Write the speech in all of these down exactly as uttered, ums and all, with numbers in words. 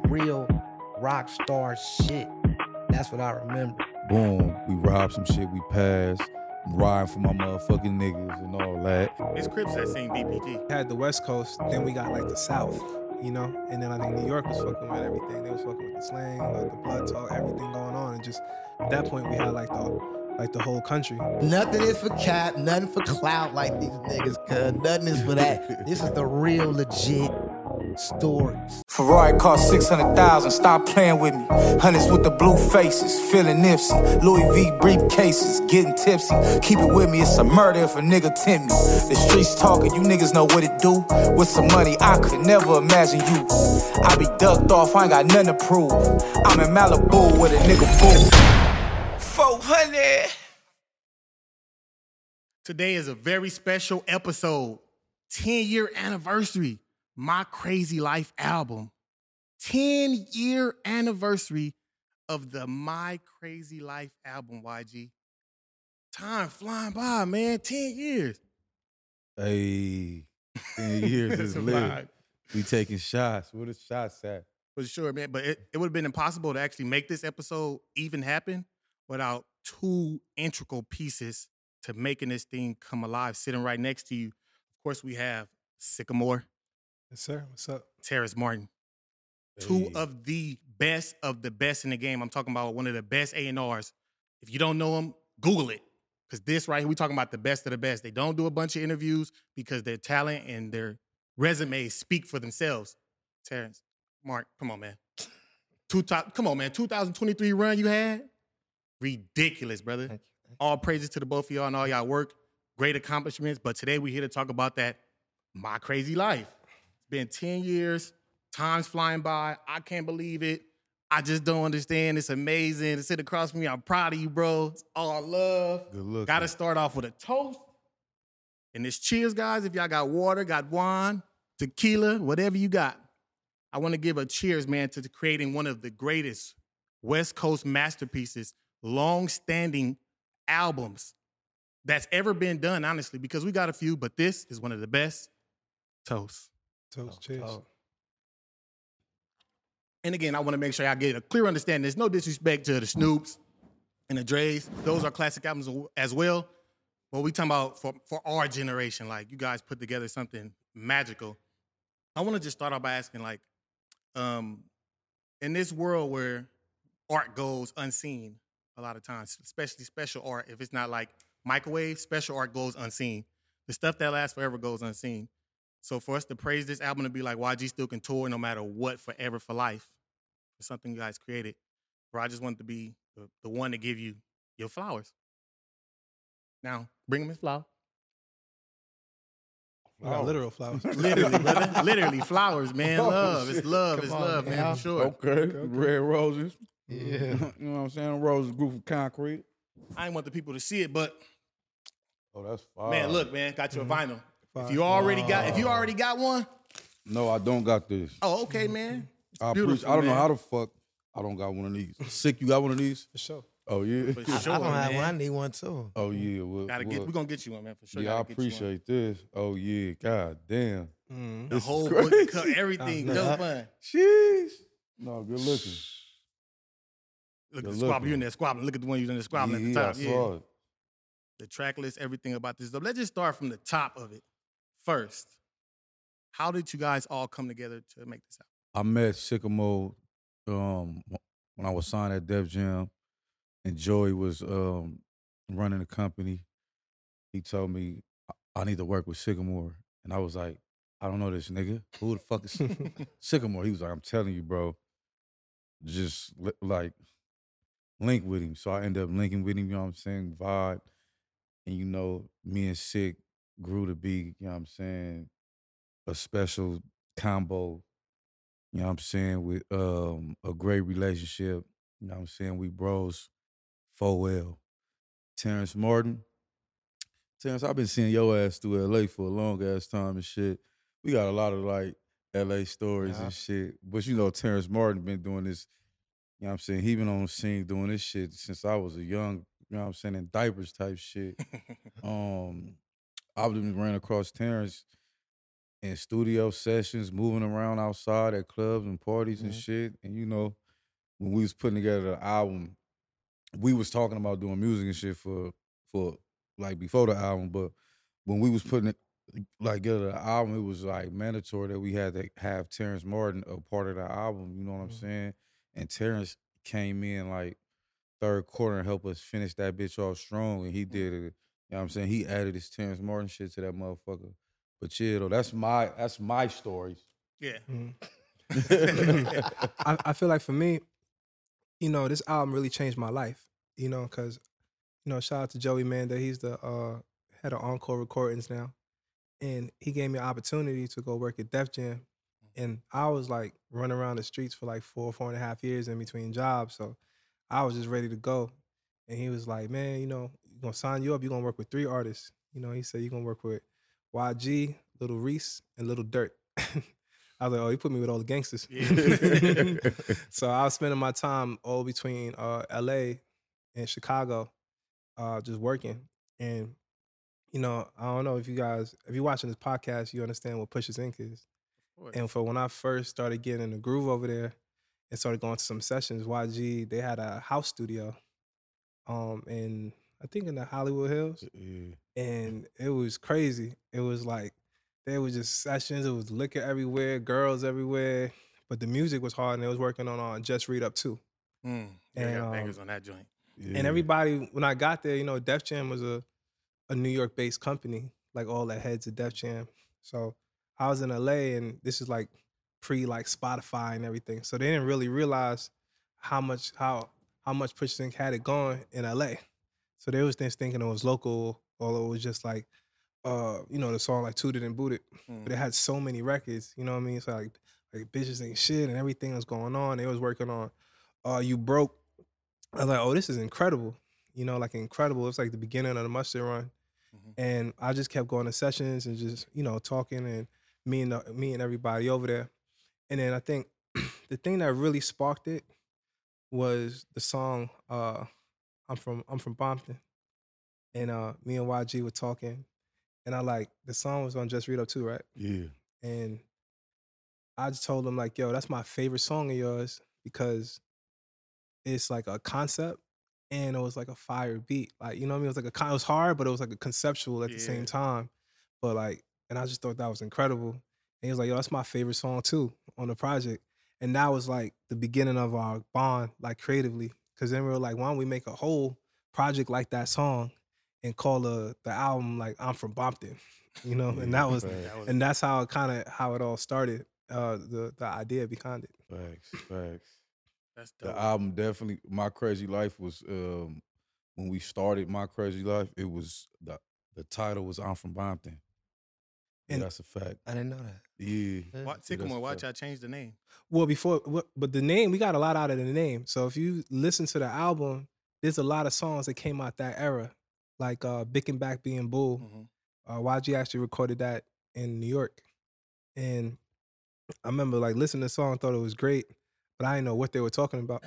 real rock star shit. That's what I remember. Boom, we robbed some shit, we passed. Riding for my motherfucking niggas and all that. It's Crips that sing B P G. Had the West Coast, then we got like the South, you know? And then I think New York was fucking with everything. They was fucking with the slang, like the blood talk, everything going on. And just at that point, we had like the like the whole country. Nothing is for cap, nothing for clout like these niggas, cuz nothing is for that. This is the real legit stories. Ferrari cost six hundred thousand, stop playing with me. Hundreds with the blue faces, feeling Nipsey. Louis V briefcases, getting tipsy. Keep it with me, it's a murder if a nigga tempt me. The streets talking, you niggas know what it do. With some money, I could never imagine you. I be ducked off, I ain't got nothing to prove. I'm in Malibu with a nigga boo. four hundred. Today is a very special episode. ten-year anniversary. My Crazy Life album. ten-year anniversary of the My Crazy Life album, Y G. Time flying by, man. ten years. Hey, ten years is It's a lit. vibe. We taking shots. Where the shots at? For sure, man. But it, it would have been impossible to actually make this episode even happen without two integral pieces to making this thing come alive. Sitting right next to you, of course, we have Sycamore, Yes, sir. What's up? Terrace Martin. Hey. Two of the best of the best in the game. I'm talking about one of the best A and Rs. If you don't know them, Google it. Because this right here, we're talking about the best of the best. They don't do a bunch of interviews because their talent and their resumes speak for themselves. Terrence, Mark, come on, man. Two top, come on, man. two thousand twenty-three run you had? Ridiculous, brother. Thank you. All praises to the both of y'all and all y'all work. Great accomplishments. But today we're here to talk about that My Crazy Life. It's been ten years. Time's flying by. I can't believe it. I just don't understand. It's amazing to sit across from me. I'm proud of you, bro. It's all love. Good look. Got to start off with a toast. And this cheers, guys. If y'all got water, got wine, tequila, whatever you got. I want to give a cheers, man, to creating one of the greatest West Coast masterpieces, long-standing albums that's ever been done, honestly, because we got a few, but this is one of the best. Toast. Toast, cheers. Oh, And again, I want to make sure I get a clear understanding. There's no disrespect to the Snoops and the Dre's. Those are classic albums as well. But we talking about for, for our generation, like you guys put together something magical. I want to just start off by asking, like, um, in this world where art goes unseen a lot of times, especially special art, if it's not like microwave, special art goes unseen. The stuff that lasts forever goes unseen. So for us to praise this album to be like Y G still can tour no matter what, forever for life, it's something you guys created. Bro, I just wanted to be the, the one to give you your flowers. Now, bring them his flower. We got literal flowers. Literally, brother. Literally, flowers, man. Love. It's love. It's Come on, love, man, man. for sure. Okay. Red roses. yeah. You know what I'm saying? Roses grew from concrete. I didn't want the people to see it, but Oh, that's fire. man, look, man, got you a vinyl. If Fire. you already got, if you already got one, No, I don't got this. oh, okay, man. It's I beautiful, appreciate, I don't know man. how the fuck I don't got one of these. Sick, you got one of these? For sure. Oh, yeah. For I, sure, I don't have man. one. I need one too. Oh, yeah. What, Gotta get, what? we're gonna get you one, man, for sure. Yeah, I Gotta get you one. appreciate this. Oh, yeah. God damn. Mm. The This is whole crazy. book, cut, everything, Oh, dope, yeah. man. Jeez. No, good looking. Look at Good the squabble. looking. You in there squabbling. Look at the one you in there squabbling yeah, at the top. I saw it. The track list, everything about this stuff. Let's just start from the top of it first. How did you guys all come together to make this happen? I met Sycamore um, when I was signed at Def Jam, and Joey was um, running the company. He told me I I need to work with Sycamore, and I was like, I don't know this nigga. Who the fuck is Sycamore? He was like, I'm telling you, bro. Just li- like link with him. So I ended up linking with him. You know what I'm saying? Vibe, and you know, me and Sick grew to be. You know what I'm saying? A special combo. You know what I'm saying, with um, a great relationship. You know what I'm saying? We bros full well. Terrence Martin. Terrence, I've been seeing your ass through L A for a long ass time and shit. We got a lot of like L A stories Yeah. and shit. But you know, Terrence Martin been doing this, you know what I'm saying? He been on the scene doing this shit since I was a young, you know what I'm saying, in diapers type shit. um, I been ran across Terrence in studio sessions, moving around outside at clubs and parties and Mhm. shit. And you know, when we was putting together the album, we was talking about doing music and shit for for like before the album, but when we was putting it like together the album, it was like mandatory that we had to have Terrence Martin a part of the album. You know what I'm Mhm. saying? And Terrence came in like third quarter and helped us finish that bitch off strong, and he did it. You know what I'm saying? He added his Terrence Martin shit to that motherfucker. But yeah, though, that's my that's my stories. Yeah. Mhm. I, I feel like for me, you know, this album really changed my life. You know, because you know, shout out to Joey Manda. He's the uh, head of Encore Recordings now, and he gave me an opportunity to go work at Def Jam. And I was like running around the streets for like four, four and a half years in between jobs. So I was just ready to go. And he was like, man, you know, we're gonna sign you up. You're gonna work with three artists. You know, he said you're gonna work with Y G, Little Reese, and Little Dirt. I was like, oh, he put me with all the gangsters. Yeah. So I was spending my time all between uh, L A and Chicago, uh, just working. And, you know, I don't know if you guys, if you're watching this podcast, you understand what Pushers Incorporated is. And for when I first started getting in the groove over there and started going to some sessions, Y G, they had a house studio um in I think in the Hollywood Hills. Yeah. And it was crazy. It was like there was just sessions, it was liquor everywhere, girls everywhere, but the music was hard and they was working on uh, Just Read Up too. Mm. Yeah, And, got um, bangers on that joint. Yeah. And everybody, when I got there, you know, Def Jam was a, a New York-based company, like all the heads of Def Jam. So I was in L A, and this is like pre like Spotify and everything. So they didn't really realize how much how how much Push Inc had it going in L A. So they was just thinking it was local, or it was just like, uh, you know, the song like Tooted and Booted. Mm. But it had so many records, you know what I mean? So like like bitches ain't shit and everything was going on. They was working on uh You Broke. I was like, oh, this is incredible. You know, like incredible. It was like the beginning of the Mustard Run. Mhm. And I just kept going to sessions and just, you know, talking and me and the, me and everybody over there. And then I think the thing that really sparked it was the song uh I'm from I'm from Bompton. And uh me and Y G were talking, and I like the song was on Just Read Up too, right? Yeah. And I just told him like, yo, that's my favorite song of yours because it's like a concept and it was like a fire beat. Like, you know what I mean? It was like a con- it was hard, but it was like a conceptual at the Yeah. same time. But like, and I just thought that was incredible. And he was like, yo, that's my favorite song too on the project. And that was like the beginning of our bond, like creatively. Cause then we were like, why don't we make a whole project like that song and call the the album like I'm from Bompton, you know? And that was, Facts. That was and that's how it kind of how it all started. Uh, the the idea behind it. Facts, facts. that's dope. The album definitely. My Crazy Life was um, when we started My Crazy Life. It was the the title was I'm from Bompton. Yeah, And- that's a fact. I didn't know that. Yeah. Why, Yeah. Sycamore, that's why'd fact. y'all change the name? Well, before, what- but the name, we got a lot out of the name. So if you listen to the album, there's a lot of songs that came out that era, like uh, Bick Back Being Bull. Mhm. Uh, Y G actually recorded that in New York. And I remember like listening to the song, thought it was great, but I didn't know what they were talking about.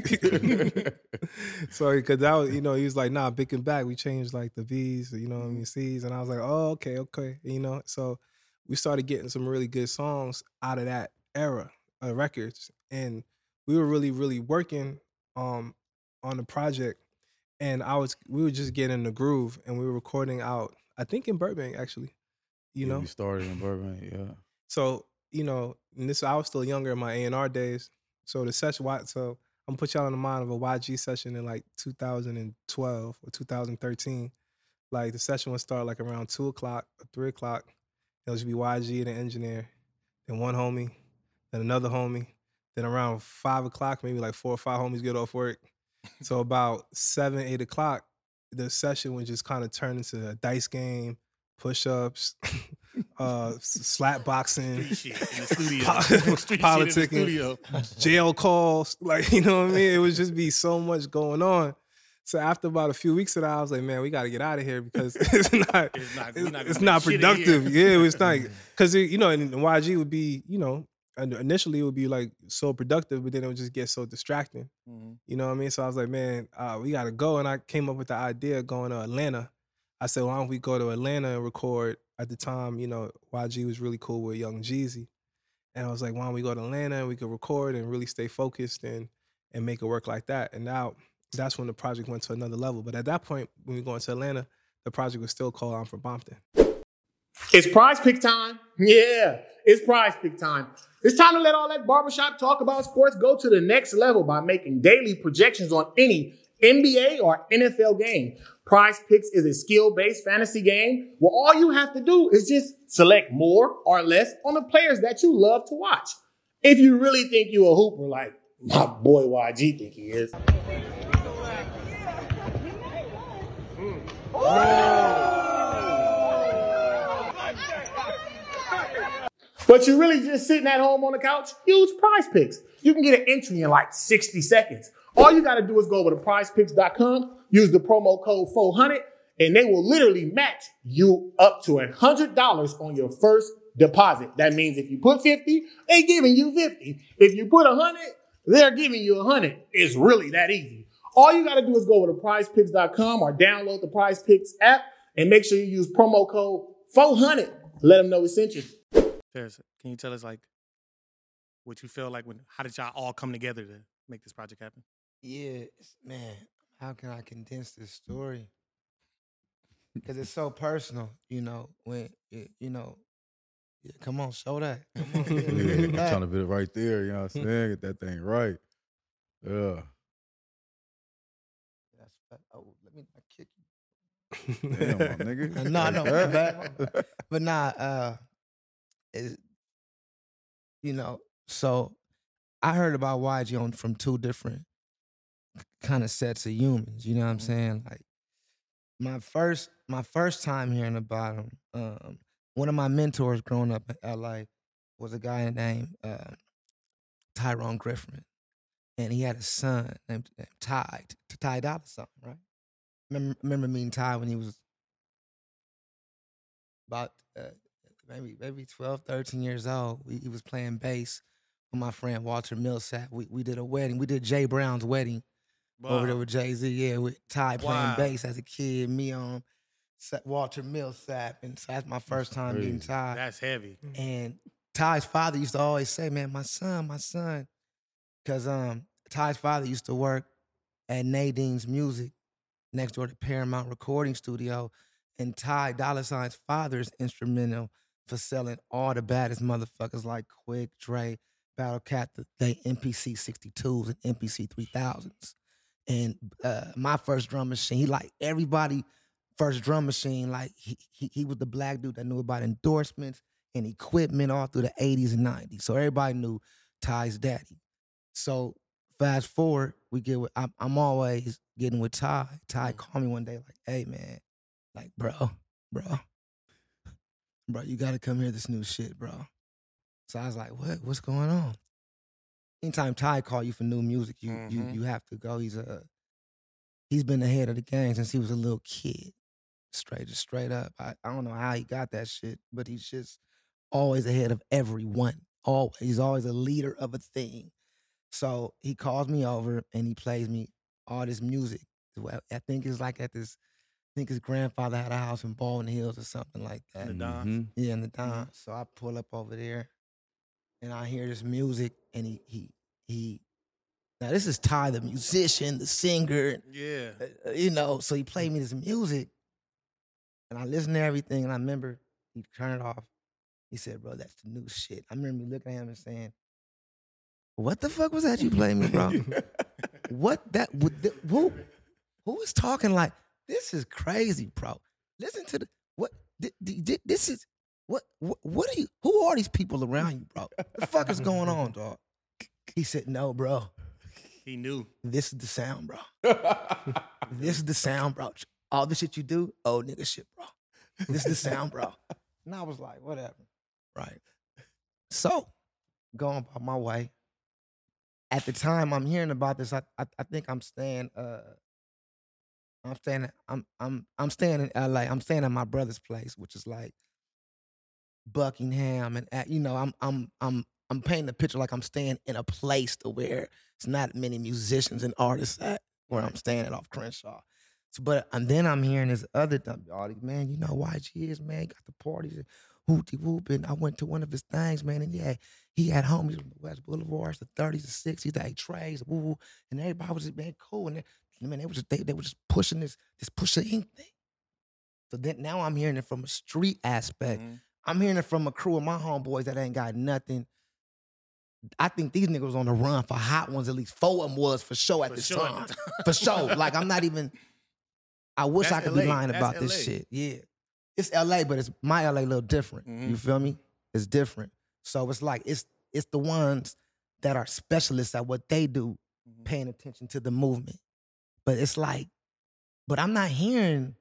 So, because that was, you know, he was like, nah, Bick and Back, we changed like the B's, you know what I mean, C's. And I was like, oh, okay, okay. You know, so we started getting some really good songs out of that era of records. And we were really, really working um, on the project. And I was, we were just getting in the groove and we were recording out, I think in Burbank actually, you Yeah, know? we started in Burbank. Yeah. So, you know, and this I was still younger in my A and R days. So the session, why- so I'm gonna put y'all in the mind of a Y G session in like two thousand twelve or two thousand thirteen. Like the session would start like around two o'clock or three o'clock. It would be Y G and an engineer, then one homie, then another homie. Then around five o'clock, maybe like four or five homies get off work. So about seven, eight o'clock, the session would just kind of turn into a dice game, push-ups, uh, s- slap boxing, Street shit in the studio. Po- Street shit in the politicking. studio. jail calls, like, you know what I mean? It would just be so much going on. So after about a few weeks of that, I was like, man, we got to get out of here because it's not, It's not- it's, we're not it's gonna not make shit in here. productive. Yeah, it was like, because, you know, and Y G would be, you know, and initially it would be like so productive, but then it would just get so distracting. Mhm. You know what I mean? So I was like, man, uh, we got to go. And I came up with the idea of going to Atlanta. I said, why don't we go to Atlanta and record? At the time, you know, Y G was really cool with Young Jeezy. And I was like, why don't we go to Atlanta and we could record and really stay focused and and make it work like that. And now that's when the project went to another level. But at that point, when we were going to Atlanta, the project was still called I'm From Bompton. It's Prize Pick time. Yeah, it's Prize Pick time. It's time to let all that barbershop talk about sports go to the next level by making daily projections on any N B A or N F L game. Prize Picks is a skill-based fantasy game where all you have to do is just select more or less on the players that you love to watch. If you really think you a hooper like my boy Y G think he is. But you're really just sitting at home on the couch, use Prize Picks. You can get an entry in like sixty seconds. All you got to do is go over to prize picks dot com, use the promo code four hundred, and they will literally match you up to one hundred dollars on your first deposit. That means if you put fifty, they're giving you fifty. If you put one hundred, they're giving you one hundred. It's really that easy. All you got to do is go over to prize picks dot com or download the Prize Picks app and make sure you use promo code four hundred. Let them know we sent you. There's, can you tell us, like, what you feel like when, how did y'all all come together to make this project happen? Yeah, it's, man, how can I condense this story? Because it's so personal, you know, when, it, you know, yeah, come on, show that. Come on, Yeah, yeah, I'm trying to be right there, you know what I'm saying? Get that thing right. Yeah. That's, oh, let me not kick you. Damn, my nigga. No, no, my bad, my bad. But nah, uh, it's, you know, so I heard about Y G on from two different kind of sets of humans, you know what I'm saying? Like my first my first time hearing about him, um, one of my mentors growing up in L A was a guy named uh, Tyrone Griffin. And he had a son named, named Ty, Ty Dolla Sign, right? Remember, remember meeting Ty when he was about uh, maybe maybe twelve, thirteen years old. We, he was playing bass with my friend Walter Millsap. We we did a wedding. We did Jay Brown's wedding wow. over there with Jay-Z. Yeah, with Ty playing wow. bass as a kid, me on Walter Millsap. And so that's my first time meeting Ty. That's heavy. And Ty's father used to always say, man, my son, my son. Because um, Ty's father used to work at Nadine's Music next door to Paramount Recording Studio. And Ty Dolla Sign's father is instrumental for selling all the baddest motherfuckers like Quick, Dre, Battle Cat, the, the M P C sixty-twos and M P C three thousands. And uh, my first drum machine, he like everybody first drum machine, like he, he he was the black dude that knew about endorsements and equipment all through the eighties and nineties. So everybody knew Ty's daddy. So fast forward, we get with, I'm, I'm always getting with Ty. Ty called me one day like, hey man, like bro, bro, bro, you gotta come hear this new shit, bro. So I was like, what? What's going on? Anytime Ty call you for new music, you mm-hmm. you you have to go. He's a he's been ahead of the game since he was a little kid. Straight just straight up. I, I don't know how he got that shit, but he's just always ahead of everyone. Always. He's always a leader of a thing. So he calls me over and he plays me all this music. I think it's like at this, I think his grandfather had a house in Baldwin Hills or something like that. In the Don. Mm-hmm. Yeah, in the Don. Mm-hmm. So I pull up over there and I hear this music and he, he, he, now this is Ty, the musician, the singer. Yeah. Uh, you know, so he played me this music and I listened to everything and I remember he turned it off. He said, bro, that's the new shit. I remember looking at him and saying, what the fuck was that you played me, bro? What that, the, who, who is talking like, this is crazy, bro. Listen to the, what, this is, what, what, what are you, who are these people around you, bro? What the fuck is going on, dog? He said, no, bro. He knew. This is the sound, bro. This is the sound, bro. All the shit you do, old nigga shit, bro. This is the sound, bro. And I was like, whatever. Right. So, going about my way. At the time I'm hearing about this, I I, I think I'm staying uh I'm staying I'm I'm I'm staying in L A. I'm staying at my brother's place, which is like Buckingham, and at, you know, I'm I'm I'm I'm painting a picture like I'm staying in a place to where it's not many musicians and artists at where I'm staying at off Crenshaw. So, but and then I'm hearing this other dumb, all these, man, you know Y G is, man, he got the parties and hoopty whoop. And I went to one of his things, man, and yeah, he had homies from the West Boulevards, the thirties, the sixties, they had trays, woo, woo, and everybody was just being cool. And they, man, they were just they, they were just pushing this this Pusha Ink thing. So then now I'm hearing it from a street aspect. Mhm. I'm hearing it from a crew of my homeboys that ain't got nothing. I think these niggas was on the run for hot ones. At least four of them was for sure at For this sure at time. the time. For sure. Like I'm not even. I wish That's I could L A. be lying That's about L A. this shit. Yeah, it's L A, but it's my L A a little different. Mhm. You feel me? It's different. So it's like it's it's the ones that are specialists at what they do, Mhm. paying attention to the movement. But it's like, but I'm not hearing.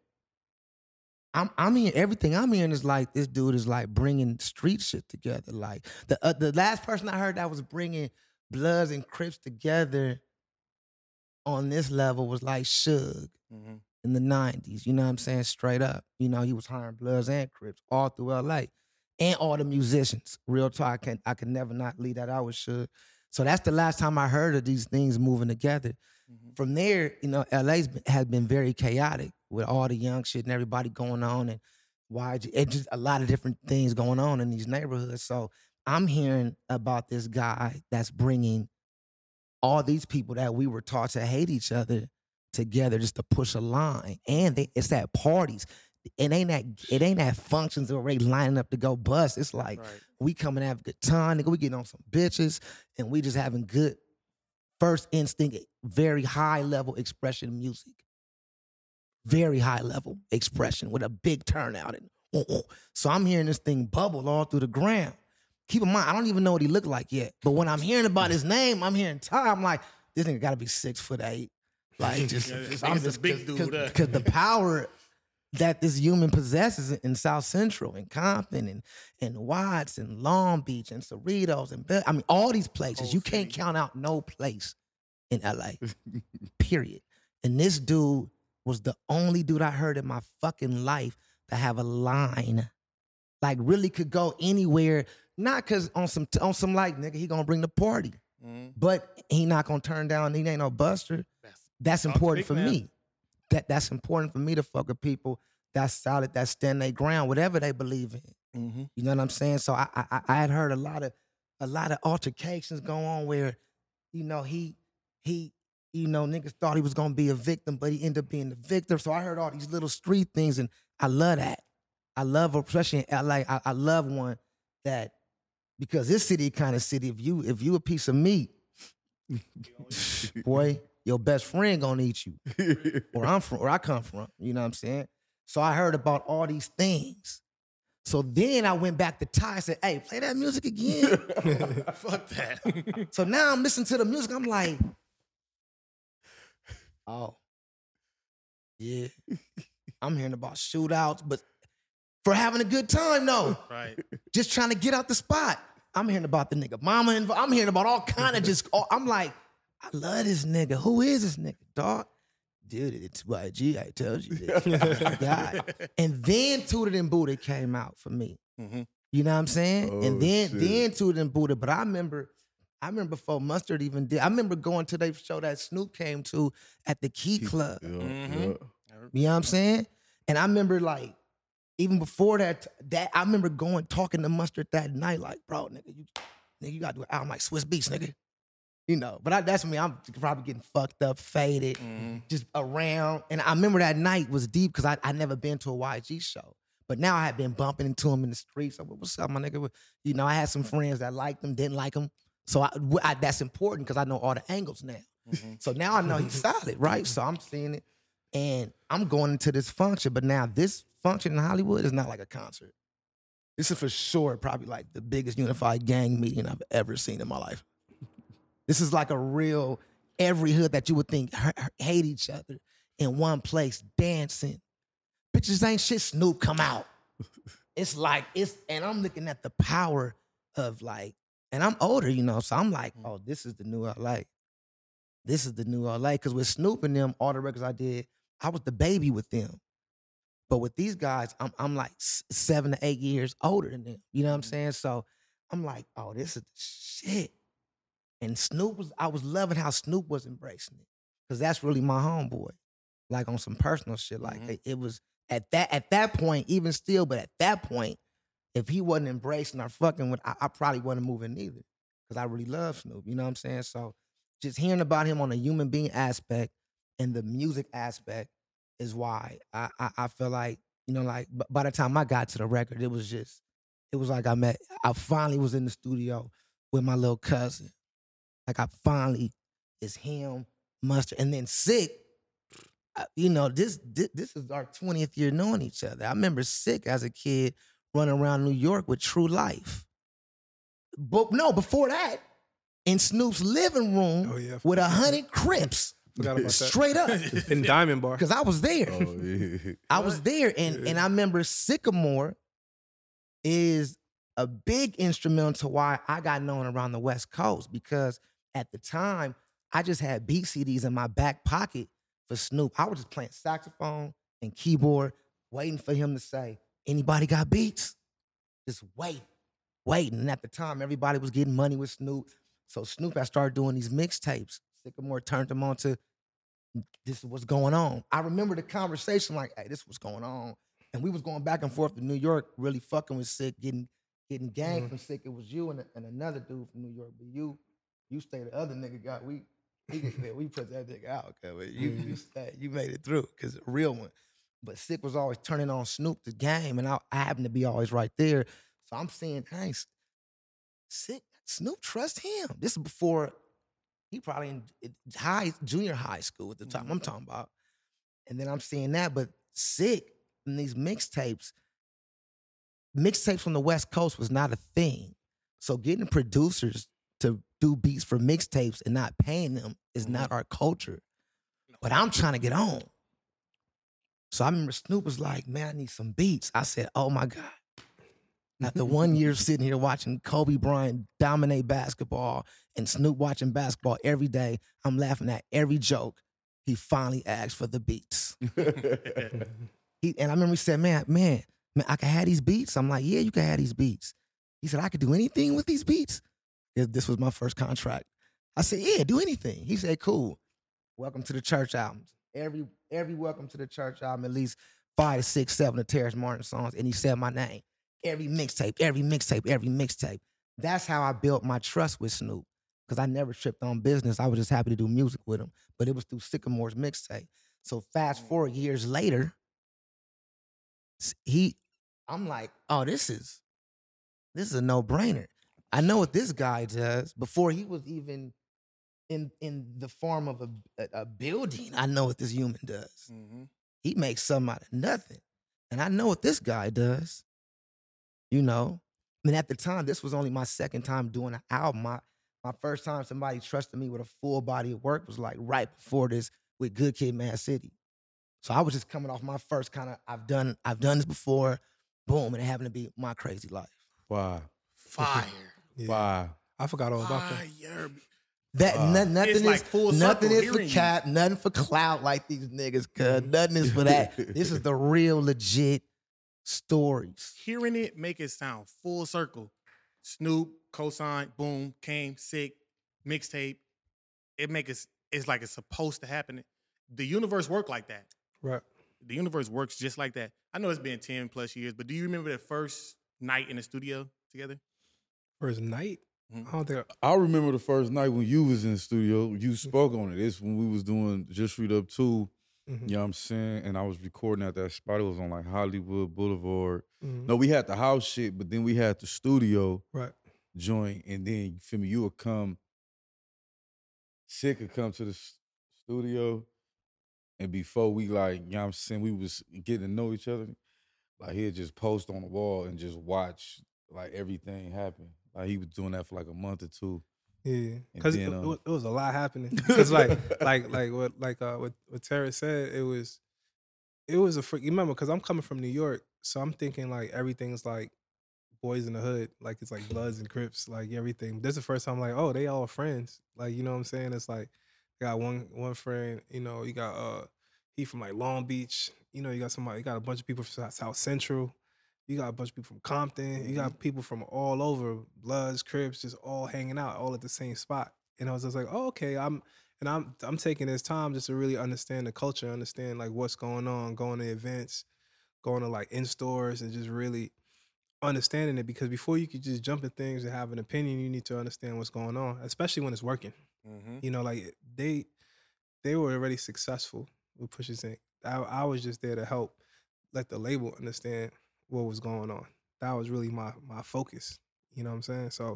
I'm I'm hearing everything I'm hearing is like this dude is like bringing street shit together. Like the uh, the last person I heard that was bringing Bloods and Crips together on this level was like Suge Mhm. in the nineties. You know what I'm saying? Straight up. You know, he was hiring Bloods and Crips all through L A. And all the musicians. Real talk, I can I can never not leave that out with Suge. So that's the last time I heard of these things moving together. Mhm. From there, you know, L A's been, has been very chaotic with all the young shit and everybody going on and Y G, and just a lot of different things going on in these neighborhoods. So I'm hearing about this guy that's bringing all these people that we were taught to hate each other together just to push a line. And they, it's at parties. It ain't that it ain't that functions already lining up to go bust. It's like Right. we come and have a good time, nigga. We getting on some bitches and we just having good first instinct, very high level expression music. Very high level expression with a big turnout. And oh, oh. So I'm hearing this thing bubble all through the ground. Keep in mind, I don't even know what he looked like yet. But when I'm hearing about his name, I'm hearing Ty. I'm like, this nigga gotta be six foot eight. Like just, Yeah, just this I'm nigga's a just big dude, huh? because the power that this human possesses in South Central and Compton and, and Watts and Long Beach and Cerritos and Be- I mean all these places. Whole You can't city. count out no place in L A. Period. And this dude was the only dude I heard in my fucking life to have a line. Like really could go anywhere. Not cause on some on some like nigga, he gonna bring the party. Mhm. But he not gonna turn down, he ain't no buster. That's- That's Talk important big, for man. me. That that's important for me to fuck with people that's solid, that stand their ground, whatever they believe in. Mhm. You know what I'm saying? So I, I I had heard a lot of a lot of altercations go on where, you know, he he you know niggas thought he was gonna be a victim, but he ended up being the victim. So I heard all these little street things, and I love that. I love, especially in L A. I, I love one that because this city kind of city. If you if you a piece of meat, boy, your best friend gonna eat you. Where I'm from, where I come from. You know what I'm saying? So I heard about all these things. So then I went back to Ty and said, hey, play that music again. Fuck that. So now I'm listening to the music. I'm like, oh, yeah. I'm hearing about shootouts, but for having a good time, though. Right. Just trying to get out the spot. I'm hearing about the nigga mama. Inv- I'm hearing about all kind of just, all, I'm like, I love this nigga. Who is this nigga, dog? Dude, it's Y G, I told you that. God. And then Tooted and Booted came out for me. Mhm. You know what I'm saying? Oh, and then shit. then Tooted and Booted. But I remember, I remember before Mustard even did, I remember going to their show that Snoop came to at the Key Club. Yeah, Mhm. yeah. You know what I'm saying? And I remember like, even before that, that I remember going talking to Mustard that night, like, bro, nigga, you, nigga, you gotta do an album like Swiss Beats, nigga. You know, but I, that's me. I'm probably getting fucked up, faded, Mhm. just around. And I remember that night was deep because I I never been to a Y G show. But now I had been bumping into him in the streets. So what's up, my nigga? You know, I had some friends that liked him, didn't like him. So I, I, that's important because I know all the angles now. Mhm. So now I know he's solid, right? So I'm seeing it. And I'm going into this function, but now this function in Hollywood is not like a concert. This is for sure probably like the biggest unified gang meeting I've ever seen in my life. This is like a real, every hood that you would think h- h- hate each other in one place, dancing. Bitches ain't shit, Snoop come out. It's like, it's, and I'm looking at the power of like, and I'm older, you know, so I'm like, oh, this is the new L A. This is the new L A. Because with Snoop and them, all the records I did, I was the baby with them. But with these guys, I'm I'm like s- seven to eight years older than them. You know what I'm saying? So I'm like, oh, this is the shit. And Snoop was, I was loving how Snoop was embracing it. Because that's really my homeboy. like on some personal shit. Like Mhm. it, it was at that at that point, even still, but at that point, if he wasn't embracing or fucking with, I, I probably wasn't moving either. Cause I really love Snoop. You know what I'm saying? So just hearing about him on a human being aspect and the music aspect is why I I, I feel like, you know, like b- by the time I got to the record, it was just, it was like I met, I finally was in the studio with my little cousin. Like I finally, it's him, Mustard, and then Sick. uh, You know, this, this this is our twentieth year knowing each other. I remember Sick as a kid running around New York with True Life. But no, before that, in Snoop's living room Oh, yeah. with a hundred Crips, Forgot about that. straight up. In Diamond Bar. Because I was there. Oh yeah. I was there, and and I remember Sycamore is a big instrumental to why I got known around the West Coast, because at the time I just had beat C Ds in my back pocket for Snoop. I was just playing saxophone and keyboard, waiting for him to say, "Anybody got beats?" Just wait, waiting. And at the time, everybody was getting money with Snoop, so Snoop had started doing these mixtapes. Sycamore turned them on to, this is what's going on. I remember the conversation like, hey, this is what's going on. And we was going back and forth to New York, really fucking with Sick, getting getting gang Mhm. from Sick. It was you and, and another dude from New York. But you, you stayed, the other nigga got, we we, we put that nigga out. Okay, but you, you stayed, you made it through, because a real one. But Sick was always turning on Snoop the game, and I, I happened to be always right there. So I'm saying, hey, Sick, Snoop, trust him. This is before, he probably in high, junior high school at the time I'm talking about. And then I'm seeing that, but Sick in these mixtapes, mixtapes from the West Coast was not a thing. So getting producers to do beats for mixtapes and not paying them is not our culture. But I'm trying to get on. So I remember Snoop was like, man, I need some beats. I said, oh my God. After one year sitting here watching Kobe Bryant dominate basketball and Snoop watching basketball every day, I'm laughing at every joke. He finally asked for the beats. He, and I remember he said, man, man, man, I can have these beats. I'm like, yeah, you can have these beats. He said, I could do anything with these beats. 'Cause this was my first contract. I said, yeah, do anything. He said, cool. Welcome to the Church albums. Every every Welcome to the Church album, at least five, six, seven of Terrence Martin songs, and he said my name. Every mixtape, every mixtape, every mixtape. That's how I built my trust with Snoop, because I never tripped on business. I was just happy to do music with him, but it was through Sycamore's mixtape. So fast forward years later, he, I'm like, oh, this is, this is a no-brainer. I know what this guy does before he was even in in the form of a, a, a building. I know what this human does. Mhm. He makes something out of nothing. And I know what this guy does. You know? I mean, at the time, this was only my second time doing an album. My, my first time somebody trusted me with a full body of work was like right before this with Good Kid, Mad City. So I was just coming off my first kind of, I've done I've done this before, boom, and it happened to be My Crazy Life. Wow. Fire. Yeah. Wow. I forgot all about that. Fire. That Wow. no- nothing It's is like full nothing circle is for hearing you. cap, nothing for clout like these niggas, cuz nothing is for that. This is the real legit stories. Hearing it make it sound full circle. Snoop, cosign, boom, came, Sick, mixtape. It make it, it's like it's supposed to happen. The universe work like that. Right. The universe works just like that. I know it's been ten plus years, but do you remember the first night in the studio together? First night? Mhm. I don't think I remember the first night when you was in the studio, you spoke on it. It's when we was doing Just Read Up two, I, mhm, you know what I'm saying? And I was recording at that spot. It was on like Hollywood Boulevard. mhm. No, we had the house shit, but then we had the studio Right. joint. And then, you feel me, you would come, Sick would come to the s- studio. And before we like, you know what I'm saying, we was getting to know each other, like he'd just post on the wall and just watch like everything happen. Like he was doing that for like a month or two. Yeah, because it, then, it um, was- it was a lot happening. Because like, like, like what, like uh, what what Tara said, it was, it was a freak. You remember? Because I'm coming from New York, so I'm thinking like everything's like boys in the hood, like it's like Bloods and Crips, like everything. This is the first time, like, oh, they all friends. Like, you know what I'm saying? It's like, I got one one friend. You know, you got uh, he from like Long Beach. You know, you got somebody. You got a bunch of people from South- South Central. You got a bunch of people from Compton. You got people from all over, Bloods, Crips, just all hanging out, all at the same spot. And I was just like, oh, okay. I'm and I'm I'm taking this time just to really understand the culture, understand like what's going on, going to events, going to like in stores, and just really understanding it. Because before you could just jump at things and have an opinion, you need to understand what's going on, especially when it's working. Mm-hmm. You know, like they they were already successful with Pusha T. I, I was just there to help let the label understand what was going on. That was really my my focus. You know what I'm saying? So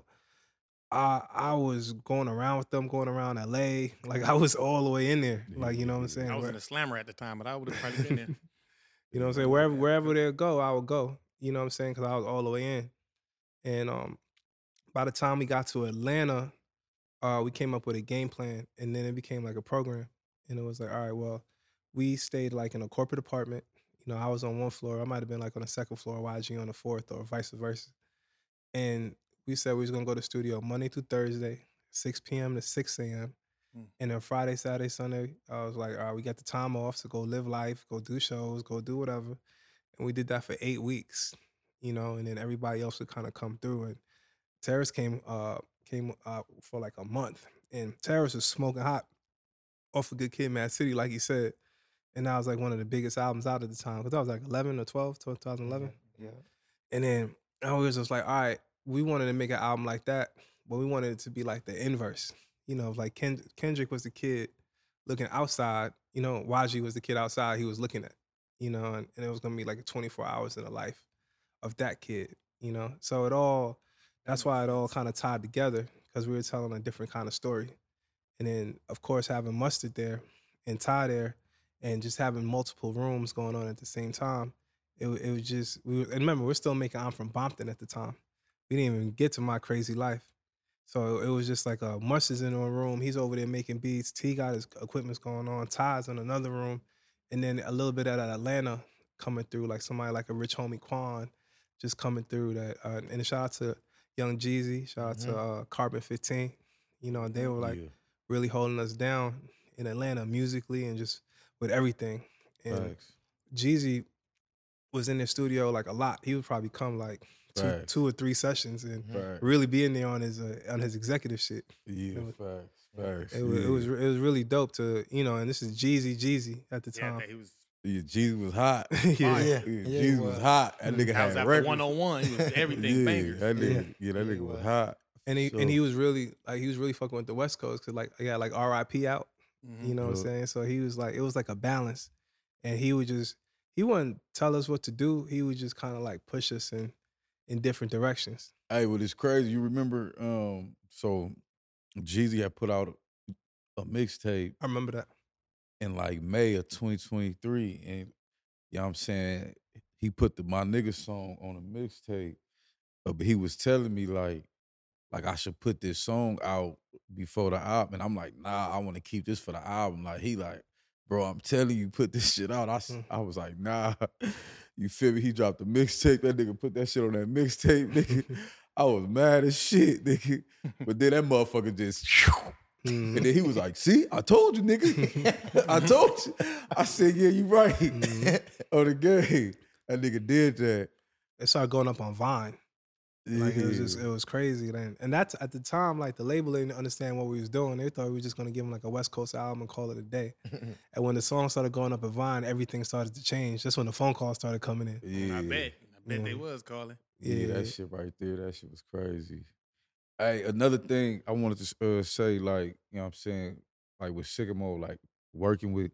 I I was going around with them, going around L A. Like I was all the way in there. Like, you know what I'm saying? I was Where- in a slammer at the time, but I would have probably been there. You know what I'm saying? Wherever wherever they go, I would go. You know what I'm saying? Because I was all the way in. And um, by the time we got to Atlanta, uh, we came up with a game plan, and then it became like a program. And it was like, all right, well, we stayed like in a corporate apartment. You know, I was on one floor. I might have been like on the second floor, Y G on the fourth, or vice versa. And we said we was gonna go to the studio Monday through Thursday, six p.m. to six a.m. Mm. And then Friday, Saturday, Sunday, I was like, all right, we got the time off to go live life, go do shows, go do whatever. And we did that for eight weeks, you know, and then everybody else would kind of come through. And Terrace came uh came uh for like a month. And Terrace was smoking hot off of Good Kid, Mad City, like he said. And that was like one of the biggest albums out at the time. Because I was like eleven or twelve, twenty eleven. Yeah. And then I was just like, all right, we wanted to make an album like that, but we wanted it to be like the inverse. You know, like Ken- Kendrick was the kid looking outside, you know, Y G was the kid outside he was looking at, you know, and, and it was gonna be like twenty-four hours in the life of that kid, you know. So it all, that's why it all kind of tied together, because we were telling a different kind of story. And then, of course, having Mustard there and Ty there, and just having multiple rooms going on at the same time, it, it was just, we were, and remember, we're still making I'm From Bompton at the time. We didn't even get to My Crazy Life. So it was just like uh, Mustard's in one room, he's over there making beats, T got his equipment's going on, Ty's in another room, and then a little bit of that Atlanta coming through, like somebody like a Rich Homie Quan just coming through that. Uh, and shout out to Young Jeezy, shout out Mm-hmm. to uh, Carbon fifteen. You know, they were like Yeah. really holding us down in Atlanta musically and just with everything. And Facts. Jeezy was in the studio like a lot. He would probably come like two, Facts. two or three sessions and Facts. really be in there on his uh, on his executive shit. Yeah, It was- facts. Facts. It was, yeah. it was it was really dope to, you know, and this is Jeezy Jeezy at the Yeah, time. that he was. Yeah, Jesus was hot. yeah. Fire. Yeah. Yeah, Yeah, Jesus he was was. hot. That nigga That had was after records. one oh one. He was everything yeah, bangers. that nigga, yeah, Yeah. that Yeah, nigga he was was. hot. And he So- and he was really like he was really fucking with the West Coast, because like he had like R I P out. Mhm. You know what I'm Yeah. saying? So he was like, it was like a balance. And he would just, he wouldn't tell us what to do. He would just kind of like push us in in different directions. Hey, well, it's crazy. You remember? Um, so Jeezy had put out a, a mixtape I remember that. in like May of twenty twenty-three, and you know what I'm saying, he put the My Nigga song on a mixtape, uh, but he was telling me like, like I should put this song out before the album, and I'm like, nah, I want to keep this for the album. Like he like, bro, I'm telling you, put this shit out. I, s- Mm. I was like, nah, you feel me? He dropped the mixtape. That nigga put that shit on that mixtape, nigga. I was mad as shit, nigga. But then that motherfucker just. Mhm. And then he was like, see, I told you, nigga. I told you. I said, yeah, you right. Mhm. On the game. That nigga did that. It started going up on Vine. Like it was just, Yeah. it was crazy then. And that's at the time, like the label didn't understand what we was doing. They thought we were just gonna give them like a West Coast album and call it a day. And when the song started going up at Vine, everything started to change. That's when the phone calls started coming in. Yeah. I bet. I bet they Mhm. was calling. Yeah, Yeah. that shit right there, that shit was crazy. Hey, another thing I wanted to uh, say, like, you know what I'm saying, like with Sycamore, like working with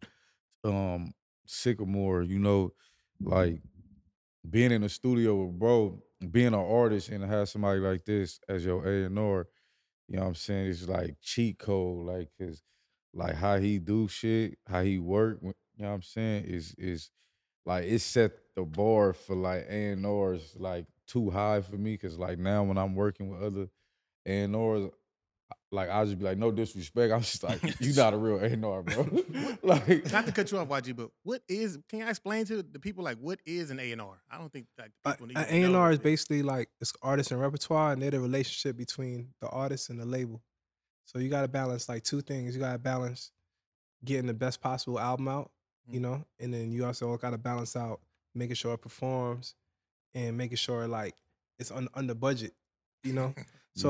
um Sycamore, you know, like being in the studio with bro, being an artist and have somebody like this as your A and R, you know what I'm saying, it's like cheat code, like, cause like how he do shit, how he work, you know what I'm saying, is is like it set the bar for like A and R's like too high for me, cause like now when I'm working with other A and R's, like I just be like, no disrespect, I'm just like, you not a real A and R, bro. Like, Not to cut you off, Y G, but what is? Can you explain to the people like what is an A and R? I don't think like Uh, people need An to A and know. R is basically like it's artist and repertoire, and they're the relationship between the artist and the label. So you got to balance like two things. You got to balance getting the best possible album out, you Mm. know, and then you also got to balance out making sure it performs and making sure like it's un- under budget, you know. So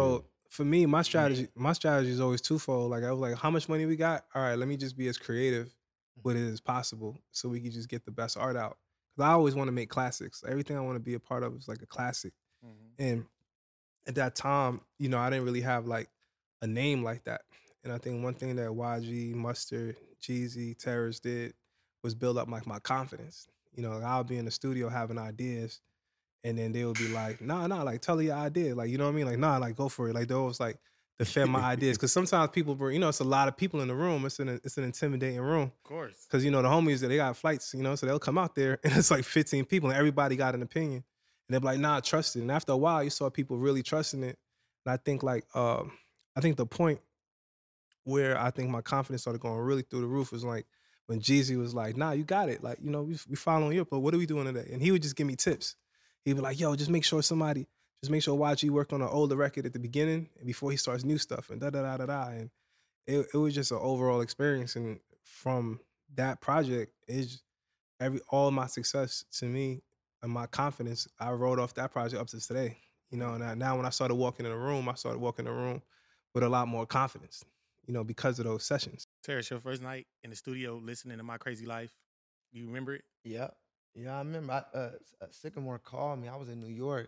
For me, my strategy, my strategy is always twofold. Like I was like, how much money we got? All right, let me just be as creative with it as possible, so we can just get the best art out. Because I always want to make classics. Everything I want to be a part of is like a classic. Mm-hmm. And at that time, you know, I didn't really have like a name like that. And I think one thing that Y G, Mustard, Jeezy, Terrence did was build up like my confidence. You know, like I'll be in the studio having ideas, and then they would be like, nah, nah, like tell her your idea. Like, you know what I mean? Like, nah, like go for it. Like they always like defend my ideas. Cause sometimes people bring, you know, it's a lot of people in the room. It's an it's an intimidating room. Of course. Cause you know, the homies, they got flights, you know, so they'll come out there and it's like fifteen people and everybody got an opinion. And they'll be like, nah, trust it. And after a while, you saw people really trusting it. And I think like, um, I think the point where I think my confidence started going really through the roof was like when Jeezy was like, nah, you got it. Like, you know, we, we following you, but what are we doing today? And he would just give me tips. He'd be like, yo, just make sure somebody, just make sure Y G worked on an older record at the beginning and before he starts new stuff and da-da-da-da-da. And it, it was just an overall experience. And from that project, it's every all my success to me and my confidence, I rode off that project up to today. You know, and I, now when I started walking in a room, I started walking in a room with a lot more confidence, you know, because of those sessions. Terrence, your first night in the studio listening to My Crazy Life, you remember it? Yeah. Yeah, I remember I, uh, Sycamore called me. I was in New York.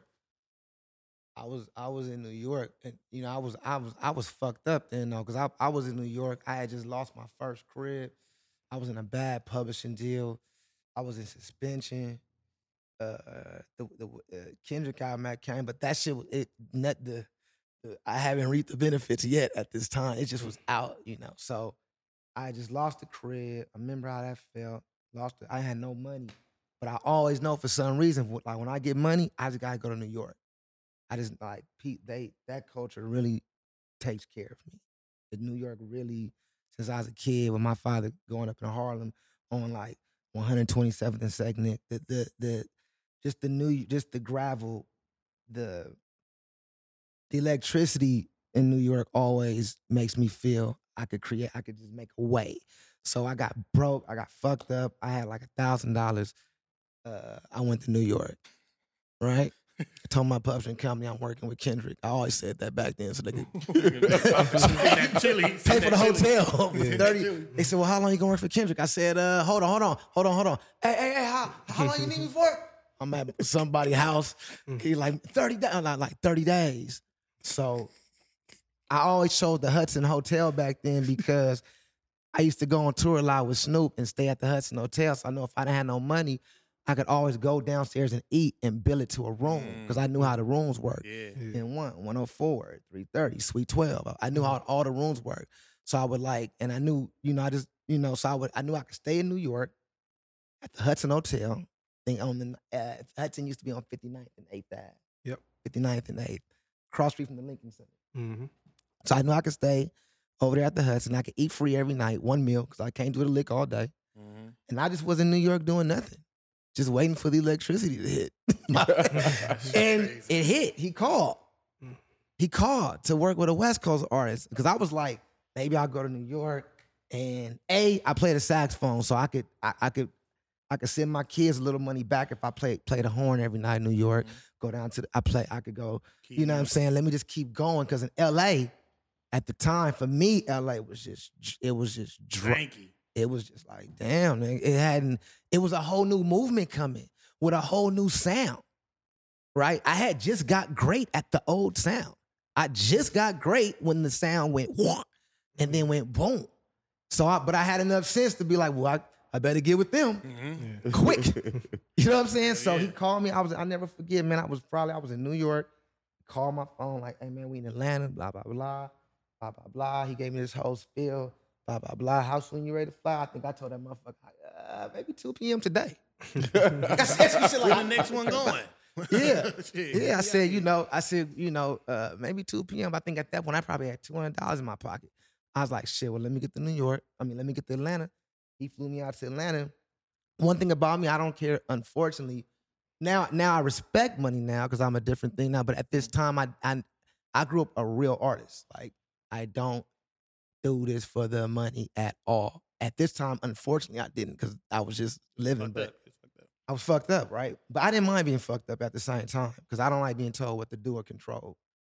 I was I was in New York, and you know I was I was I was fucked up then though, because I I was in New York. I had just lost my first crib. I was in a bad publishing deal. I was in suspension. Uh, the the uh, Kendrick album that came, but that shit was it. Not the, the I haven't reaped the benefits yet at this time. It just was out, you know. So I just lost the crib. I remember how that felt. Lost it. I had no money. But I always know for some reason, like when I get money, I just gotta go to New York. I just like they that culture really takes care of me. The New York really, since I was a kid, with my father going up in Harlem on like one twenty-seventh and Second, the the the just the new just the gravel, the the electricity in New York always makes me feel I could create, I could just make a way. So I got broke, I got fucked up. I had like a thousand dollars. Uh, I went to New York, right? I told my publishing company I'm working with Kendrick. I always said that back then, so they could pay for the hotel. Yeah. thirty They said, "Well, how long you gonna work for Kendrick?" I said, "Uh, hold on, hold on, hold on, hold on. Hey, hey, hey, how how long you need me for?" I'm at somebody's house. He like thirty days, like thirty days. So I always chose the Hudson Hotel back then because I used to go on tour a lot with Snoop and stay at the Hudson Hotel. So I know if I didn't have no money, I could always go downstairs and eat and bill it to a room because I knew how the rooms work. Yeah. In one, one oh four, three thirty, Suite twelve. I knew how all the rooms work. So I would like, and I knew, you know, I just, you know, so I would, I knew I could stay in New York at the Hudson Hotel. I think on the, uh, Hudson used to be on fifty-ninth and eighth Ave. Yep. fifty-ninth and eighth. Cross street from the Lincoln Center. Mm-hmm. So I knew I could stay over there at the Hudson. I could eat free every night, one meal, because I can't do the lick all day. Mm-hmm. And I just was in New York doing nothing. Just waiting for the electricity to hit. And it hit. He called. He called to work with a West Coast artist. Because I was like, maybe I'll go to New York. And A, I played a saxophone, so I could I, I could I could send my kids a little money back if I play play the horn every night in New York. Mm-hmm. Go down to the, I play, I could go, keep you know what I'm saying? Let me just keep going. Because in L A, at the time, for me, L A was just, it was just dranky. It was just like, damn, man. It hadn't, it was a whole new movement coming with a whole new sound, right? I had just got great at the old sound. I just got great when the sound went whomp and then went boom. So, I, but I had enough sense to be like, well, I, I better get with them mm-hmm. quick. You know what I'm saying? So yeah. He called me. I was, I never forget, man. I was probably, I was in New York. He called my phone like, hey, man, we in Atlanta, blah, blah, blah, blah, blah, blah. He gave me this whole spiel. Blah, blah, blah. How soon you ready to fly? I think I told that motherfucker, uh, maybe two p.m. today. Like I said some shit like when the next one going? Yeah. Yeah, I said, you know, I said, you know, uh, maybe two p.m. I think at that point, I probably had two hundred dollars in my pocket. I was like, shit, well, let me get to New York. I mean, let me get to Atlanta. He flew me out to Atlanta. One thing about me, I don't care, unfortunately. Now, now I respect money now because I'm a different thing now. But at this time, I, I, I grew up a real artist. Like, I don't do this for the money at all. At this time, unfortunately, I didn't because I was just living. Fucked but up. I was fucked up, right? But I didn't mind being fucked up at the same time because I don't like being told what to do or control.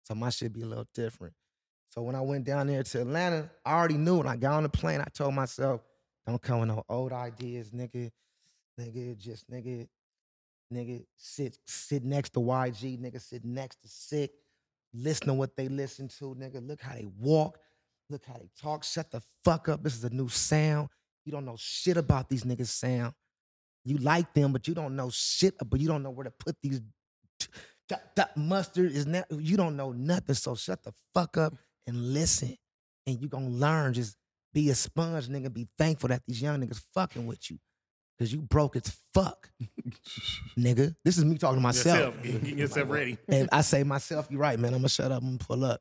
So my shit be a little different. So when I went down there to Atlanta, I already knew when I got on the plane, I told myself, don't come with no old ideas, nigga. Nigga, just nigga, nigga, sit sit next to Y G, nigga, sit next to Sick, listen to what they listen to, nigga. Look how they walk, look how they talk. Shut the fuck up. This is a new sound. You don't know shit about these niggas' sound. You like them, but you don't know shit, but you don't know where to put these. That, that mustard is not, you don't know nothing. So shut the fuck up and listen. And you gonna learn. Just be a sponge, nigga. Be thankful that these young niggas fucking with you. Cause you broke as fuck. Nigga. This is me talking to myself. Yourself, getting yourself ready. And I say myself, you're right, man. I'm gonna shut up and pull up.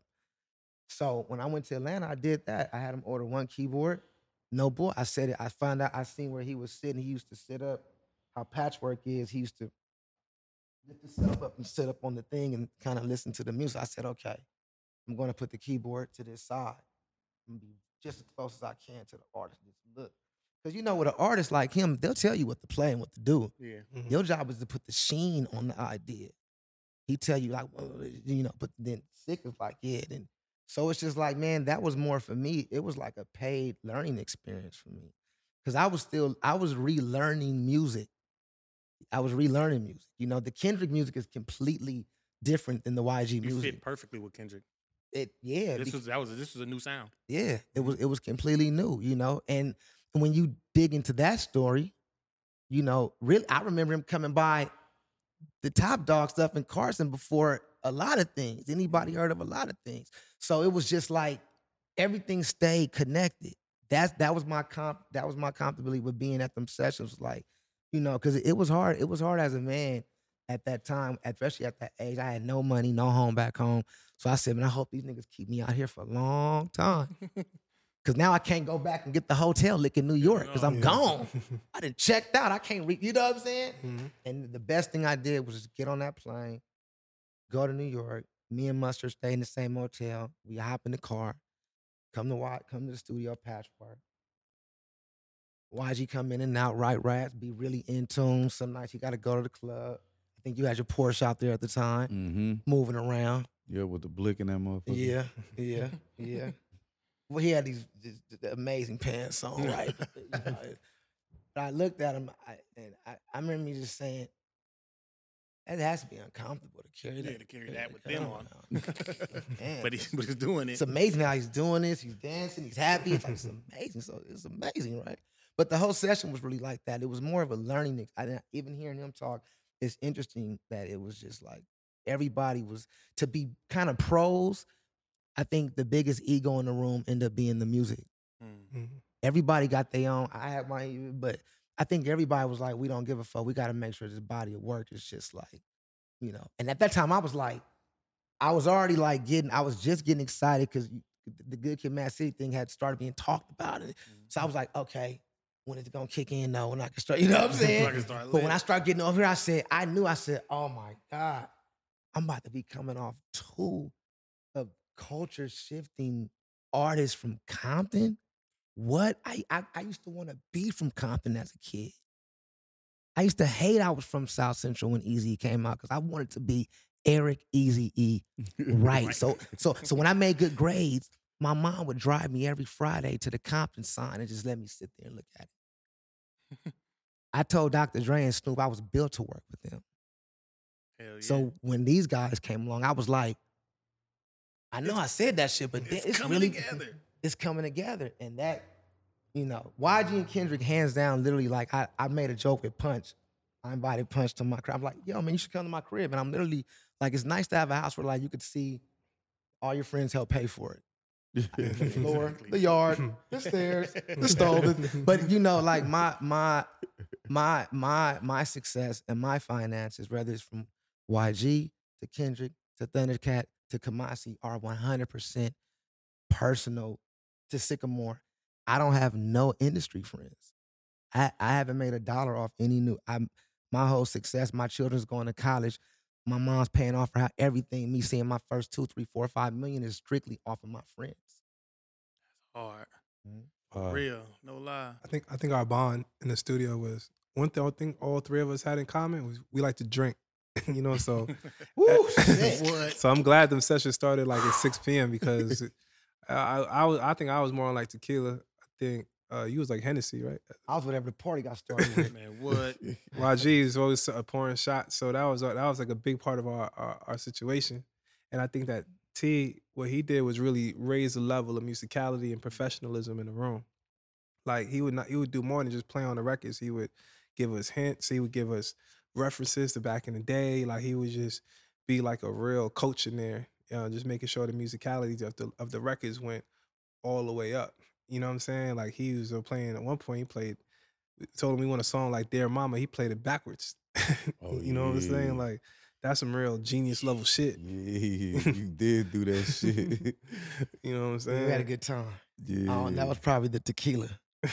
So when I went to Atlanta, I did that. I had him order one keyboard. No boy. I said it. I found out, I seen where he was sitting. He used to sit up, how Patchwork is. He used to lift himself up and sit up on the thing and kind of listen to the music. I said, okay, I'm going to put the keyboard to this side and be just as close as I can to the artist. Just look. Because you know, with an artist like him, they'll tell you what to play and what to do. Yeah. Mhm. Your job is to put the sheen on the idea. He tell you like, well, you know, but then Sick is like, yeah. Then, so it's just like, man, that was more for me. It was like a paid learning experience for me. Because I was still, I was relearning music. I was relearning music. You know, the Kendrick music is completely different than the Y G You music. fit perfectly with Kendrick. It, yeah, This bec- was that was this was a new sound. yeah, it was it was completely new, you know. And when you dig into that story, you know, really, I remember him coming by the Top Dog stuff in Carson before a lot of things. Anybody heard of a lot of things? So it was just like everything stayed connected. That's that was my comp. That was my comfortability with being at them sessions, like, you know, because it was hard. It was hard as a man at that time, especially at that age. I had no money, no home back home. So I said, man, I hope these niggas keep me out here for a long time. Cause now I can't go back and get the hotel lick in New York because I'm Yeah. gone. I done checked out. I can't read. You know what I'm saying? Mhm. And the best thing I did was just get on that plane, go to New York. Me and Mustard stay in the same hotel. We hop in the car, come to Y, come to the studio, Patchwork. Y G come in and out, right rats, be really in tune. Some nights you got to go to the club. I think you had your Porsche out there at the time, Mm-hmm. moving around. Yeah, with the blick in that motherfucker. Yeah, yeah, yeah. Well, he had these, these, these amazing pants on, right? You know, but I looked at him, I, and I, I remember me just saying, that has to be uncomfortable to carry that. Yeah, to carry that with them on. Man, But he but he's doing it. it's amazing how he's doing this. He's dancing. He's happy. It's, like, it's amazing. So it's amazing, right? But the whole session was really like that. It was more of a learning. ex- I didn't, even hearing him talk, it's interesting that it was just like everybody was to be kind of pros. I think the biggest ego in the room ended up being the music. Mm. Mhm. Everybody got their own. I had my, but I think everybody was like, we don't give a fuck. We got to make sure this body of work is just like, you know. And at that time, I was like, I was already like getting, I was just getting excited because the Good Kid, Mad City thing had started being talked about. And so I was like, okay, when is it gonna kick in? No, when I can start, you know what I'm So I saying? can start But when lit. I started getting over here, I said, I knew, I said, oh my God, I'm about to be coming off two of culture shifting artists from Compton. What? I I, I used to want to be from Compton as a kid. I used to hate I was from South Central when Easy came out because I wanted to be Eric Easy E. Right. So so so when I made good grades, my mom would drive me every Friday to the Compton sign and just let me sit there and look at it. I told Doctor Dre and Snoop I was built to work with them. Hell yeah. So when these guys came along, I was like, I know I said that shit, but then it's, it's, coming really together. it's coming together. And that, you know, Y G and Kendrick, hands down, literally, like, I, I made a joke with Punch. I invited Punch to my crib. I'm like, yo, man, you should come to my crib. And I'm literally, like, it's nice to have a house where, like, you could see all your friends help pay for it. The floor, Exactly. the yard, the stairs, the stove. But, you know, like, my, my, my, my, my success and my finances, whether it's from Y G to Kendrick to Thundercat to Kamasi, are one hundred percent personal to Sycamore. I don't have no industry friends. I, I haven't made a dollar off any new. I'm my whole success. My children's going to college. My mom's paying off for how everything. Me seeing my first two, three, four, five million is strictly off of my friends. Hard. Mhm. Uh, Real. No lie. I think I think our bond in the studio was one thing. I think all three of us had in common was we like to drink you know, so Woo, shit. What? so I'm glad them sessions started like at six p.m. because I, I, I, was, I think I was more on like tequila. I think uh, you was like Hennessy, right? I was whatever the party got started with. Man, what? Y G is always uh, pouring shots, so that was uh, that was like a big part of our, our our situation, and I think that T, what he did was really raise the level of musicality and professionalism in the room. Like he would not, he would do more than just play on the records. He would give us hints. He would give us references to back in the day. Like he would just be like a real coach in there, uh, just making sure the musicality of the of the records went all the way up. You know what I'm saying? Like he was uh, playing at one point. He played, told him we want a song like "Dear Mama." He played it backwards. Oh, you know what I'm yeah. saying? Like that's some real genius level shit. Yeah, you did do that shit. You know what I'm saying? We had a good time. Yeah. Oh, that was probably the tequila.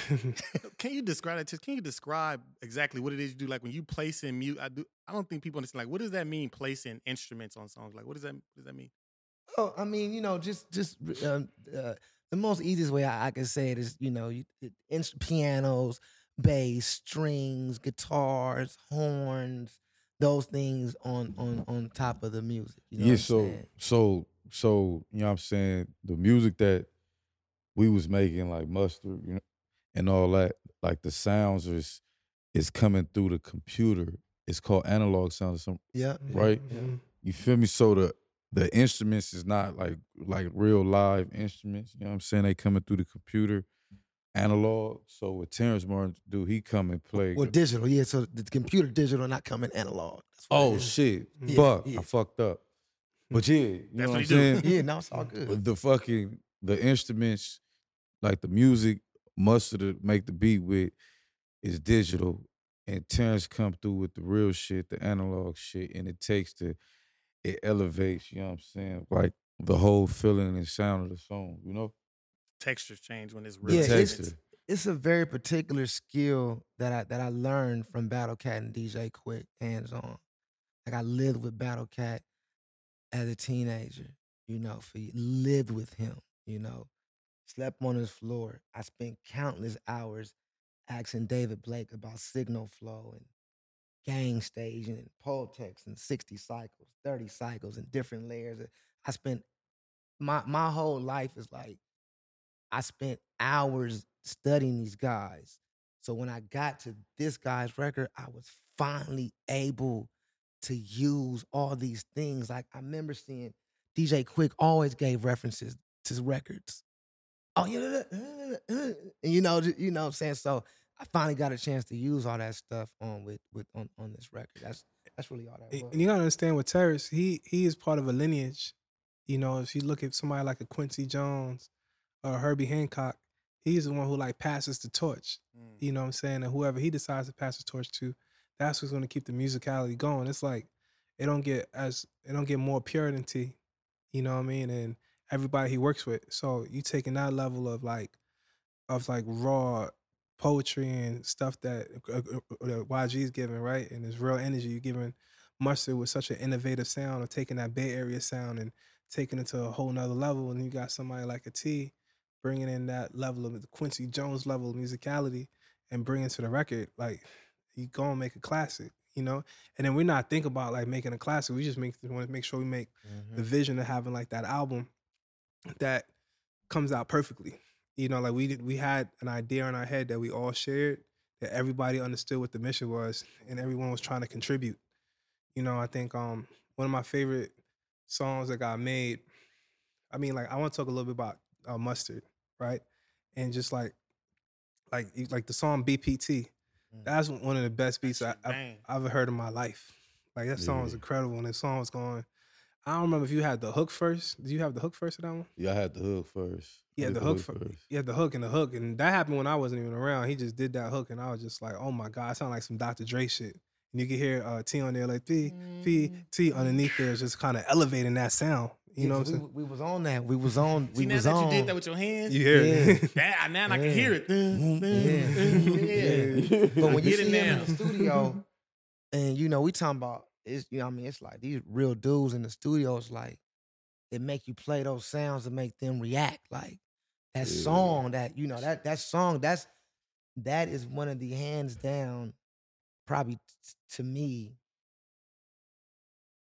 Can you describe that? Can you describe exactly what it is you do? Like when you place in mute, I do. I don't think people understand. Like, what does that mean? Placing instruments on songs. Like, what does that? What does that mean? Oh, I mean, you know, just just um, uh, the most easiest way I, I can say it is, you know, you, it, inst- pianos, bass, strings, guitars, horns, those things on on on top of the music. You know yeah, what I'm so saying? so so you know what I'm saying? The music that we was making, like Mustard, you know, and all that, like the sounds is is coming through the computer. It's called analog sounds or something. Yeah, Right? Mhm. You feel me? So the the instruments is not like like real live instruments. You know what I'm saying? They coming through the computer, analog. So what Terrence Martin do, he come and play. Well, digital, yeah. So the computer digital, not coming analog. That's what it Oh is. shit! Yeah, Fuck, yeah. I fucked up. But yeah, you That's know what what I'm he do. saying? Yeah, no, it's all good. But the fucking the instruments, like the music, Mustard to make the beat with, is digital, and Terrence come through with the real shit, the analog shit, and it takes the, it elevates. You know what I'm saying? Like the whole feeling and sound of the song. You know? Textures change when it's The real. Yeah, it's- texture. It's a very particular skill that I that I learned from Battle Cat and D J Quick, hands on. Like I lived with Battle Cat as a teenager, you know, for lived with him, you know, slept on his floor. I spent countless hours asking David Blake about signal flow and gang staging and Pultex and sixty cycles, thirty cycles and different layers. I spent my my whole life is like I spent hours studying these guys. So when I got to this guy's record, I was finally able to use all these things. Like I remember seeing D J Quick always gave references to records. Oh yeah, and you know, you know what I'm saying. So I finally got a chance to use all that stuff on with with on, on this record. That's that's really all that And was. and you gotta understand with Terrace, he he is part of a lineage. You know, if you look at somebody like a Quincy Jones or Herbie Hancock, he's the one who like passes the torch. Mm. You know what I'm saying? And whoever he decides to pass the torch to, that's what's gonna keep the musicality going. It's like it don't get as it don't get more purity, you know what I mean? And everybody he works with. So you taking that level of like of like raw poetry and stuff that, uh, uh, that Y G's giving, right? And there's real energy. You're giving Mustard with such an innovative sound of taking that Bay Area sound and taking it to a whole nother level. And you got somebody like a T bringing in that level of the Quincy Jones level of musicality and bringing it to the record. Like, you go and make a classic, you know? And then we're not thinking about like making a classic. We just make want to make sure we make Mhm. the vision of having like that album that comes out perfectly. You know, like we did, we had an idea in our head that we all shared, that everybody understood what the mission was, and everyone was trying to contribute. You know, I think um one of my favorite songs that got made. I mean, like I want to talk a little bit about uh, Mustard, right? And just like, like like the song B P T. Mm. That's one of the best beats I, shit I've, bang. I've ever heard in my life. Like that song was Yeah. incredible, and the song was going. I don't remember if you had the hook first. Did you have the hook first of that one? Yeah, I had the hook first. Yeah, I did the hook fir- Yeah, the hook and the hook, and that happened when I wasn't even around. He just did that hook, and I was just like, "Oh my god!" It sounded like some Doctor Dre shit. And you can hear uh, T on there like P P T underneath there, is just kind of elevating that sound. You Yeah, know what 'cause I'm we, saying? we was on that. We was on. We See, now was that on. you did that with your hands, You hear it? Yeah. that now I can Yeah. hear it. Dun, dun, Yeah. yeah. But when you Get see it him now. in the studio, and you know, we talking about it's, you know, what I mean, it's like these real dudes in the studio. It's like they make you play those sounds to make them react. Like that Yeah. song, that you know, that that song, that's that is one of the hands down, probably t- to me,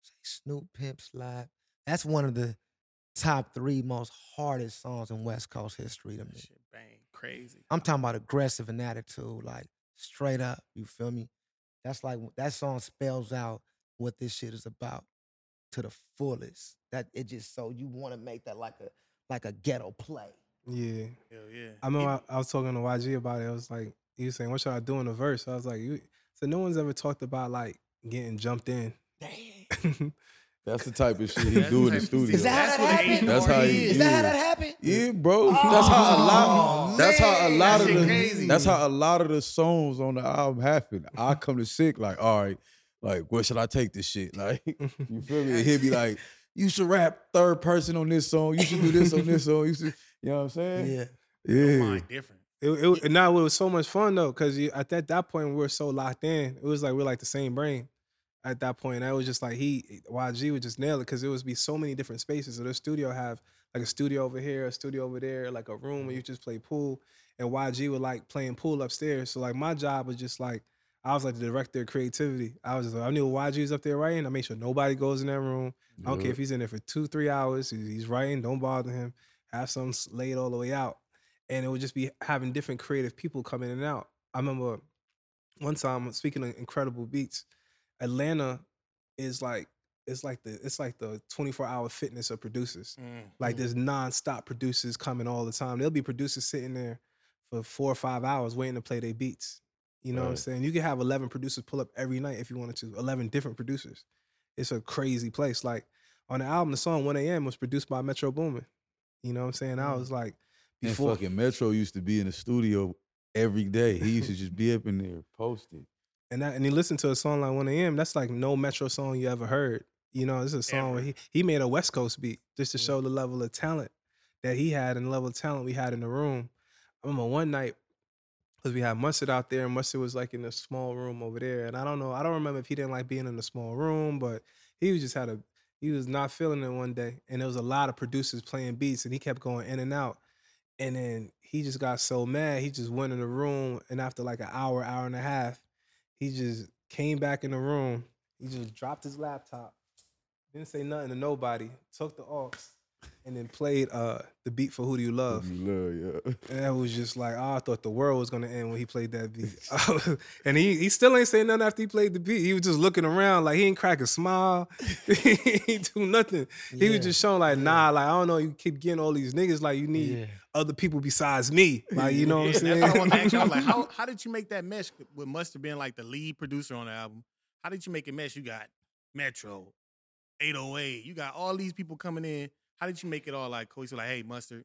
say Snoop Pimp Slap. That's one of the top three most hardest songs in West Coast history to me. Shit, bang, crazy. I'm talking about aggressive and attitude, like straight up. You feel me? That's like that song spells out what this shit is about to the fullest. That it just so you want to make that like a like a ghetto play. Yeah. Hell yeah. I remember I, I was talking to Y G about it. I was like, he was saying, what should I do in the verse? I was like, you, so no one's ever talked about like getting jumped in. Damn. That's the type of shit he That's do the in the type of- studio. Is that how That's that what happened? A&R That's how he- Is that how yeah. that happened? Yeah, bro. That's how a lot. Oh, That's how a man. lot That of shit the. crazy. That's how a lot of the songs on the album happen. I come to sick like, all right, like where should I take this shit? Like, you feel me? And he'll be like, you should rap third person on this song. You should do this on this song. You should, you know what I'm saying? Yeah. Yeah. Mine different. It, it, and now it was so much fun though, because at that, that point we were so locked in. It was like we're like the same brain at that point. And I was just like he Y G would just nail it because it would be so many different spaces. So the studio have like a studio over here, a studio over there, like a room where you just play pool. And Y G would like playing pool upstairs. So like my job was just like I was like the director of creativity. I was just like, I knew Y G was up there writing. I made sure nobody goes in that room. I don't care if he's in there for two, three hours. He's writing. Don't bother him. Have some laid all the way out. And it would just be having different creative people come in and out. I remember one time speaking of incredible beats, Atlanta is like it's like the it's like the twenty-four hour fitness of producers. Mm. Like there's nonstop producers coming all the time. There'll be producers sitting there for four or five hours waiting to play their beats. You know what I'm Right. saying? You can have eleven producers pull up every night if you wanted to. eleven different producers. It's a crazy place. Like on the album, the song one a.m. was produced by Metro Boomin. You know what I'm saying? I was like, And before fucking Metro used to be in the studio every day. He used to just be up in there posted. and that, and you listen to a song like one a.m., that's like no Metro song you ever heard. You know, this is a song Ever. where he, he made a West Coast beat just to show the level of talent that he had and the level of talent we had in the room. I remember one night, because we had Mustard out there, and Mustard was like in a small room over there. And I don't know, I don't remember if he didn't like being in a small room, but he was just had a, he was not feeling it one day. And there was a lot of producers playing beats, and he kept going in and out. And then he just got so mad, he just went in the room, and after like an hour, hour and a half, he just came back in the room. He just dropped his laptop, didn't say nothing to nobody, took the aux, and then played uh, the beat for Who Do You Love. You love, yeah. And that was just like, oh, I thought the world was gonna end when he played that beat. And he he still ain't saying nothing after he played the beat. He was just looking around like he ain't crack a smile. He ain't do nothing. He Yeah. was just showing like, nah, like I don't know, you keep getting all these niggas, like you need Yeah. other people besides me. Like, you know what I'm Yeah, saying? that's what I wanted to ask you. I was like, how, how did you make that mesh with Mustard being like the lead producer on the album? How did you make it mesh? You got Metro, eight oh eight, you got all these people coming in. How did you make it all like cohesive? Like, hey, Mustard.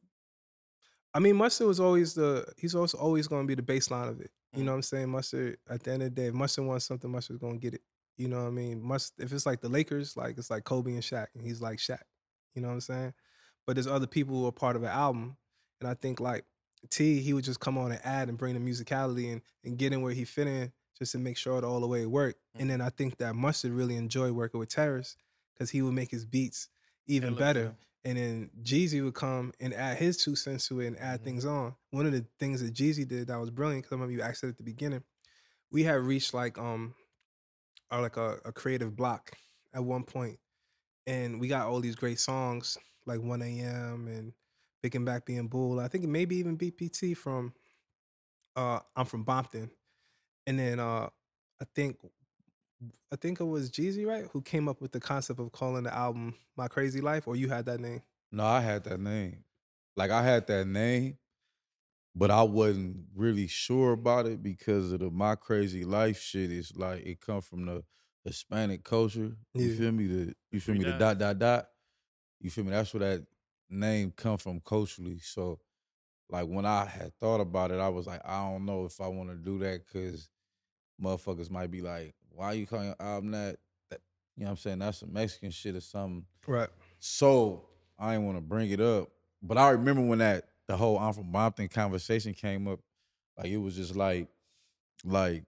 I mean, Mustard was always the, he's also always gonna be the baseline of it. You Mhm. know what I'm saying? Mustard, at the end of the day, if Mustard wants something, Mustard's gonna get it. You know what I mean? Must if it's like the Lakers, like it's like Kobe and Shaq, and he's like Shaq. You know what I'm saying? But there's other people who are part of an album. And I think like T, he would just come on and add and bring the musicality and, and get in where he fit in just to make sure it all the way worked. And then I think that Mustard really enjoyed working with Terrace because he would make his beats even look better. good. And then Jeezy would come and add his two cents to it and add Mhm. things on. One of the things that Jeezy did that was brilliant, because I remember you asked it at the beginning, we had reached like um or like a, a creative block at one point. And we got all these great songs like one a.m. and Picking Back Being Bull. I think maybe even B P T from uh I'm from Bompton. And then uh I think I think it was Jeezy, right? Who came up with the concept of calling the album My Crazy Life, or you had that name? No, I had that name. Like I had that name, but I wasn't really sure about it because of the My Crazy Life shit. Is like it come from the Hispanic culture. You Yeah. feel me? The you feel Three me? The dots. dot dot dot. You feel me? That's where that name come from culturally. So, like when I had thought about it, I was like, I don't know if I want to do that because motherfuckers might be like, why you calling your album that? that? You know what I'm saying? That's some Mexican shit or something. Right. So I didn't want to bring it up, but I remember when that the whole I'm from Bompton conversation came up. Like it was just like, like,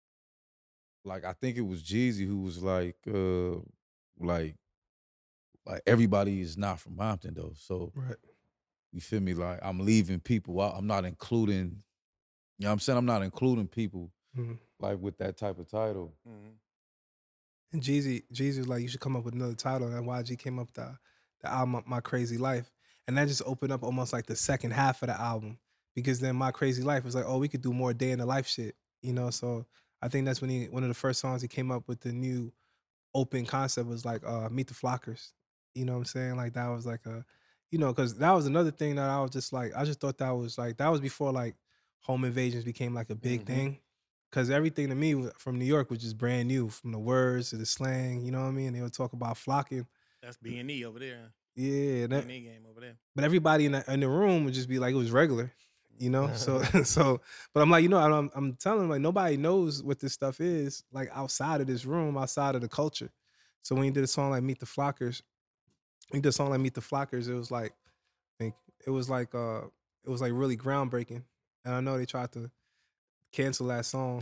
like I think it was Jeezy who was like, uh, like, like everybody is not from Bompton though. So Right. you feel me? Like I'm leaving people out. I'm not including. You know what I'm saying? I'm not including people Mhm. like with that type of title. Mhm. And Jeezy, Jeezy was like, you should come up with another title. And Y G came up with the, the album, My Crazy Life. And that just opened up almost like the second half of the album. Because then My Crazy Life was like, oh, we could do more day in the life shit. You know, so I think that's when he, one of the first songs he came up with the new open concept was like uh, Meet the Flockers. You know what I'm saying? Like that was like a, you know, because that was another thing that I was just like, I just thought that was like, that was before like home invasions became like a big Mhm. thing. Cause everything to me was- from New York was just brand new, from the words to the slang, you know what I mean? They would talk about flocking. That's B and E over there. Yeah, B that, and E game over there. but everybody in the, in the room would just be like, it was regular, you know? So, so, but I'm like, you know, I'm, I'm telling them like, nobody knows what this stuff is, like outside of this room, outside of the culture. So when you did a song like Meet the Flockers, when you did a song like Meet the Flockers, it was like, I think it was like, uh, it was like really groundbreaking. And I know they tried to cancel that song.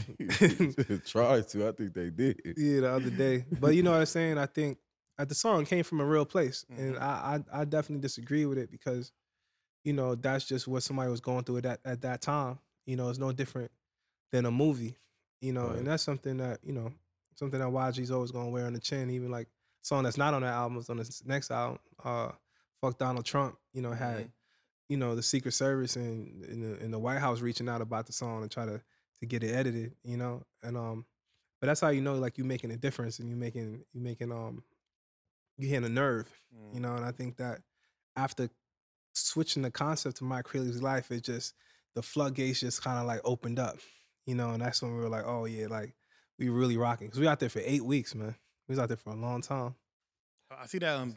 Tried to. I think they did. Yeah, the other day. But you know what I'm saying? I think uh, the song came from a real place. And Mhm. I, I I definitely disagree with it because, you know, that's just what somebody was going through at that at that time. You know, it's no different than a movie. You know, Right. and that's something that, you know, something that Y G's always gonna wear on the chin. Even like song that's not on that album is on the next album. Uh Fuck Donald Trump, you know, had, Mhm. you know, the Secret Service and, and, the, and the White House reaching out about the song and try to to get it edited, you know. And um but that's how you know like you making a difference and you making you making um you hitting a nerve, you Mm. know. And I think that after switching the concept to My Crazy Life, it just the floodgates just kind of like opened up, you know. And that's when we were like, oh yeah, like we really rocking because we out there for eight weeks, man. We was out there for a long time. I see that um,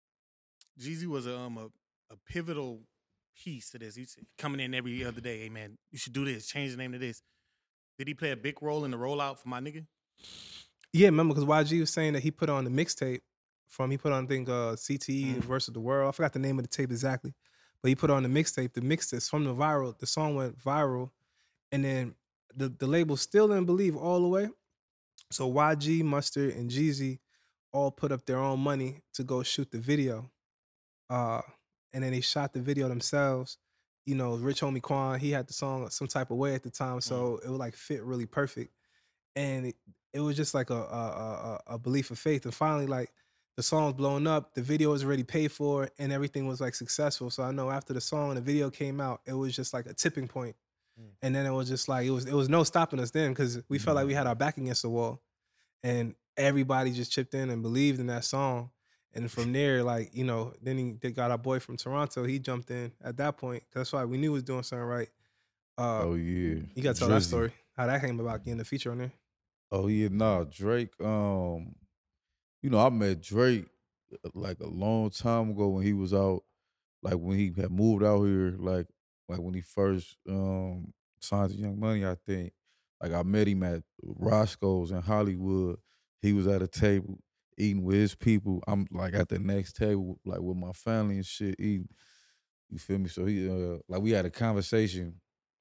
Jeezy was a, um, a a pivotal piece to this. He's coming in every other day. Hey man, you should do this. Change the name to this. Did he play a big role in the rollout for my nigga? Yeah, remember because Y G was saying that he put on the mixtape from he put on I think uh, C T E Mhm. versus the World. I forgot the name of the tape exactly, but he put on the mixtape. The mixtape from the viral. The song went viral, and then the the label still didn't believe all the way. So Y G, Mustard, and Jeezy all put up their own money to go shoot the video. Uh, and then they shot the video themselves. You know, Rich Homie Quan, he had the song some type of way at the time, so it would like fit really perfect. And it, it was just like a, a a a belief of faith. And finally, like the song's blowing up, the video was already paid for, and everything was like successful. So I know after the song and the video came out, it was just like a tipping point. Mm. And then it was just like it was it was no stopping us then because we felt like we had our back against the wall, and everybody just chipped in and believed in that song. And from there, like you know, then he they got our boy from Toronto. He jumped in at that point. 'Cause that's why we knew he was doing something right. Uh, Oh yeah. you got to tell that Drizzy. story how that came about getting the feature on there. Oh yeah, nah, Drake. Um, you know, I met Drake uh, like a long time ago when he was out, like when he had moved out here, like like when he first um signed to Young Money, I think. Like I met him at Roscoe's in Hollywood. He was at a table eating with his people. I'm like at the next table, like with my family and shit, eating. You feel me? So he uh like we had a conversation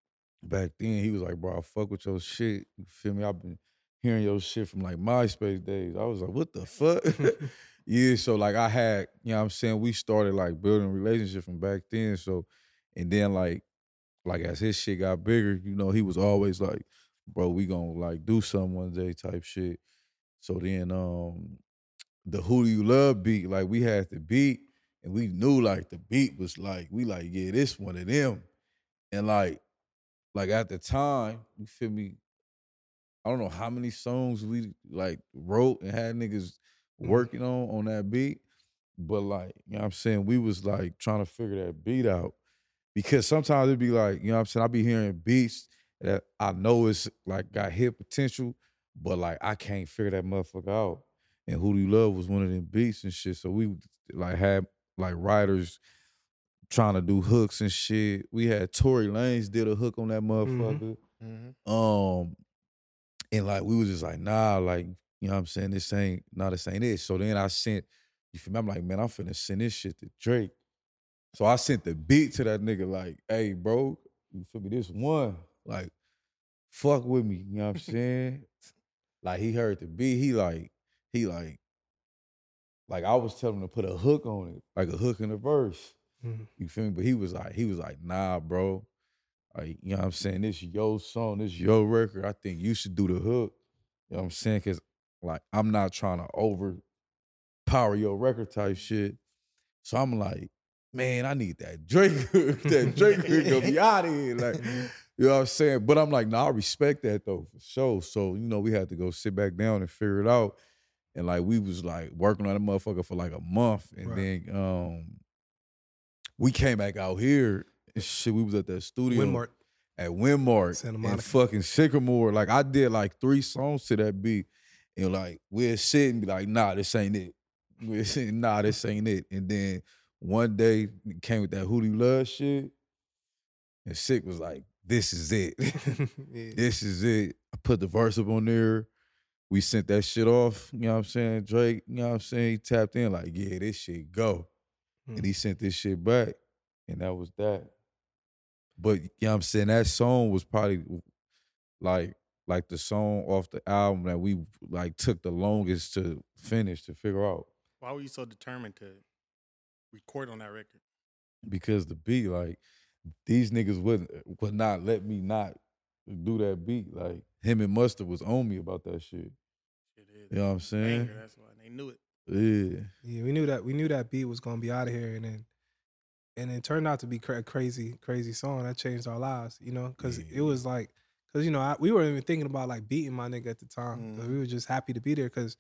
back then. He was like, bro, I fuck with your shit. You feel me? I've been hearing your shit from like MySpace days. I was like, what the fuck? Yeah, so like I had, you know what I'm saying, we started like building a relationship from back then. So and then like like as his shit got bigger, you know, he was always like, bro, we gonna like do something one day type shit. So then um the Who Do You Love beat, like we had the beat and we knew like the beat was like, we like, yeah, this one of them. And like like at the time, you feel me? I don't know how many songs we like wrote and had niggas Mhm. working on on that beat, but like, you know what I'm saying, we was like trying to figure that beat out because sometimes it'd be like, you know what I'm saying, I be hearing beats that I know it's like got hit potential, but like I can't figure that motherfucker out. And Who Do You Love was one of them beats and shit. So we like had like writers trying to do hooks and shit. We had Tory Lanez did a hook on that motherfucker. Mhm. Um, and like we was just like, nah, like, you know what I'm saying? This ain't, nah, this ain't it. So then I sent, you feel me? I'm like, man, I'm finna send this shit to Drake. So I sent the beat to that nigga, like, hey, bro, you feel me? This one, like, fuck with me, you know what I'm saying? Like he heard the beat, he like, he like, like I was telling him to put a hook on it, like a hook in the verse. Mhm. You feel me? But he was like, he was like, nah, bro. Like, you know what I'm saying? This your song, this your record. I think you should do the hook. You know what I'm saying? Cause like I'm not trying to overpower your record type shit. So I'm like, man, I need that Drake hook. That Drake hook gonna be out of here. Like, you know what I'm saying? But I'm like, nah, I respect that though, for sure. So, you know, we had to go sit back down and figure it out. And like we was like working on that motherfucker for like a month. And Right. then um we came back out here and shit, we was at that studio Windmark. at Windmark Santa and Monica. fucking Sycamore. Like I did like three songs to that beat. And like we'd sit and be like, nah, this ain't it. We'd sit, nah, this ain't it. And then one day it came with that Who Do You Love shit. And Sick was like, this is it. Yeah. This is it. I put the verse up on there. We sent that shit off. You know what I'm saying? Drake, you know what I'm saying? He tapped in like, yeah, this shit go. Mm. And he sent this shit back. And that was that. But you know what I'm saying? That song was probably like like the song off the album that we like took the longest to finish, to figure out. Why were you so determined to record on that record? Because the beat, like, these niggas wouldn't would not let me not do that beat. Like, him and Mustard was on me about that shit. Shit is You know what I'm saying? banger, that's why they knew it. Yeah. Yeah, we knew that we knew that beat was gonna be out of here, and then and it turned out to be cra- a crazy, crazy song that changed our lives. You know, because Yeah. it was like, because you know, I, we weren't even thinking about like beating my nigga at the time. 'Cause Mm. we were just happy to be there. Because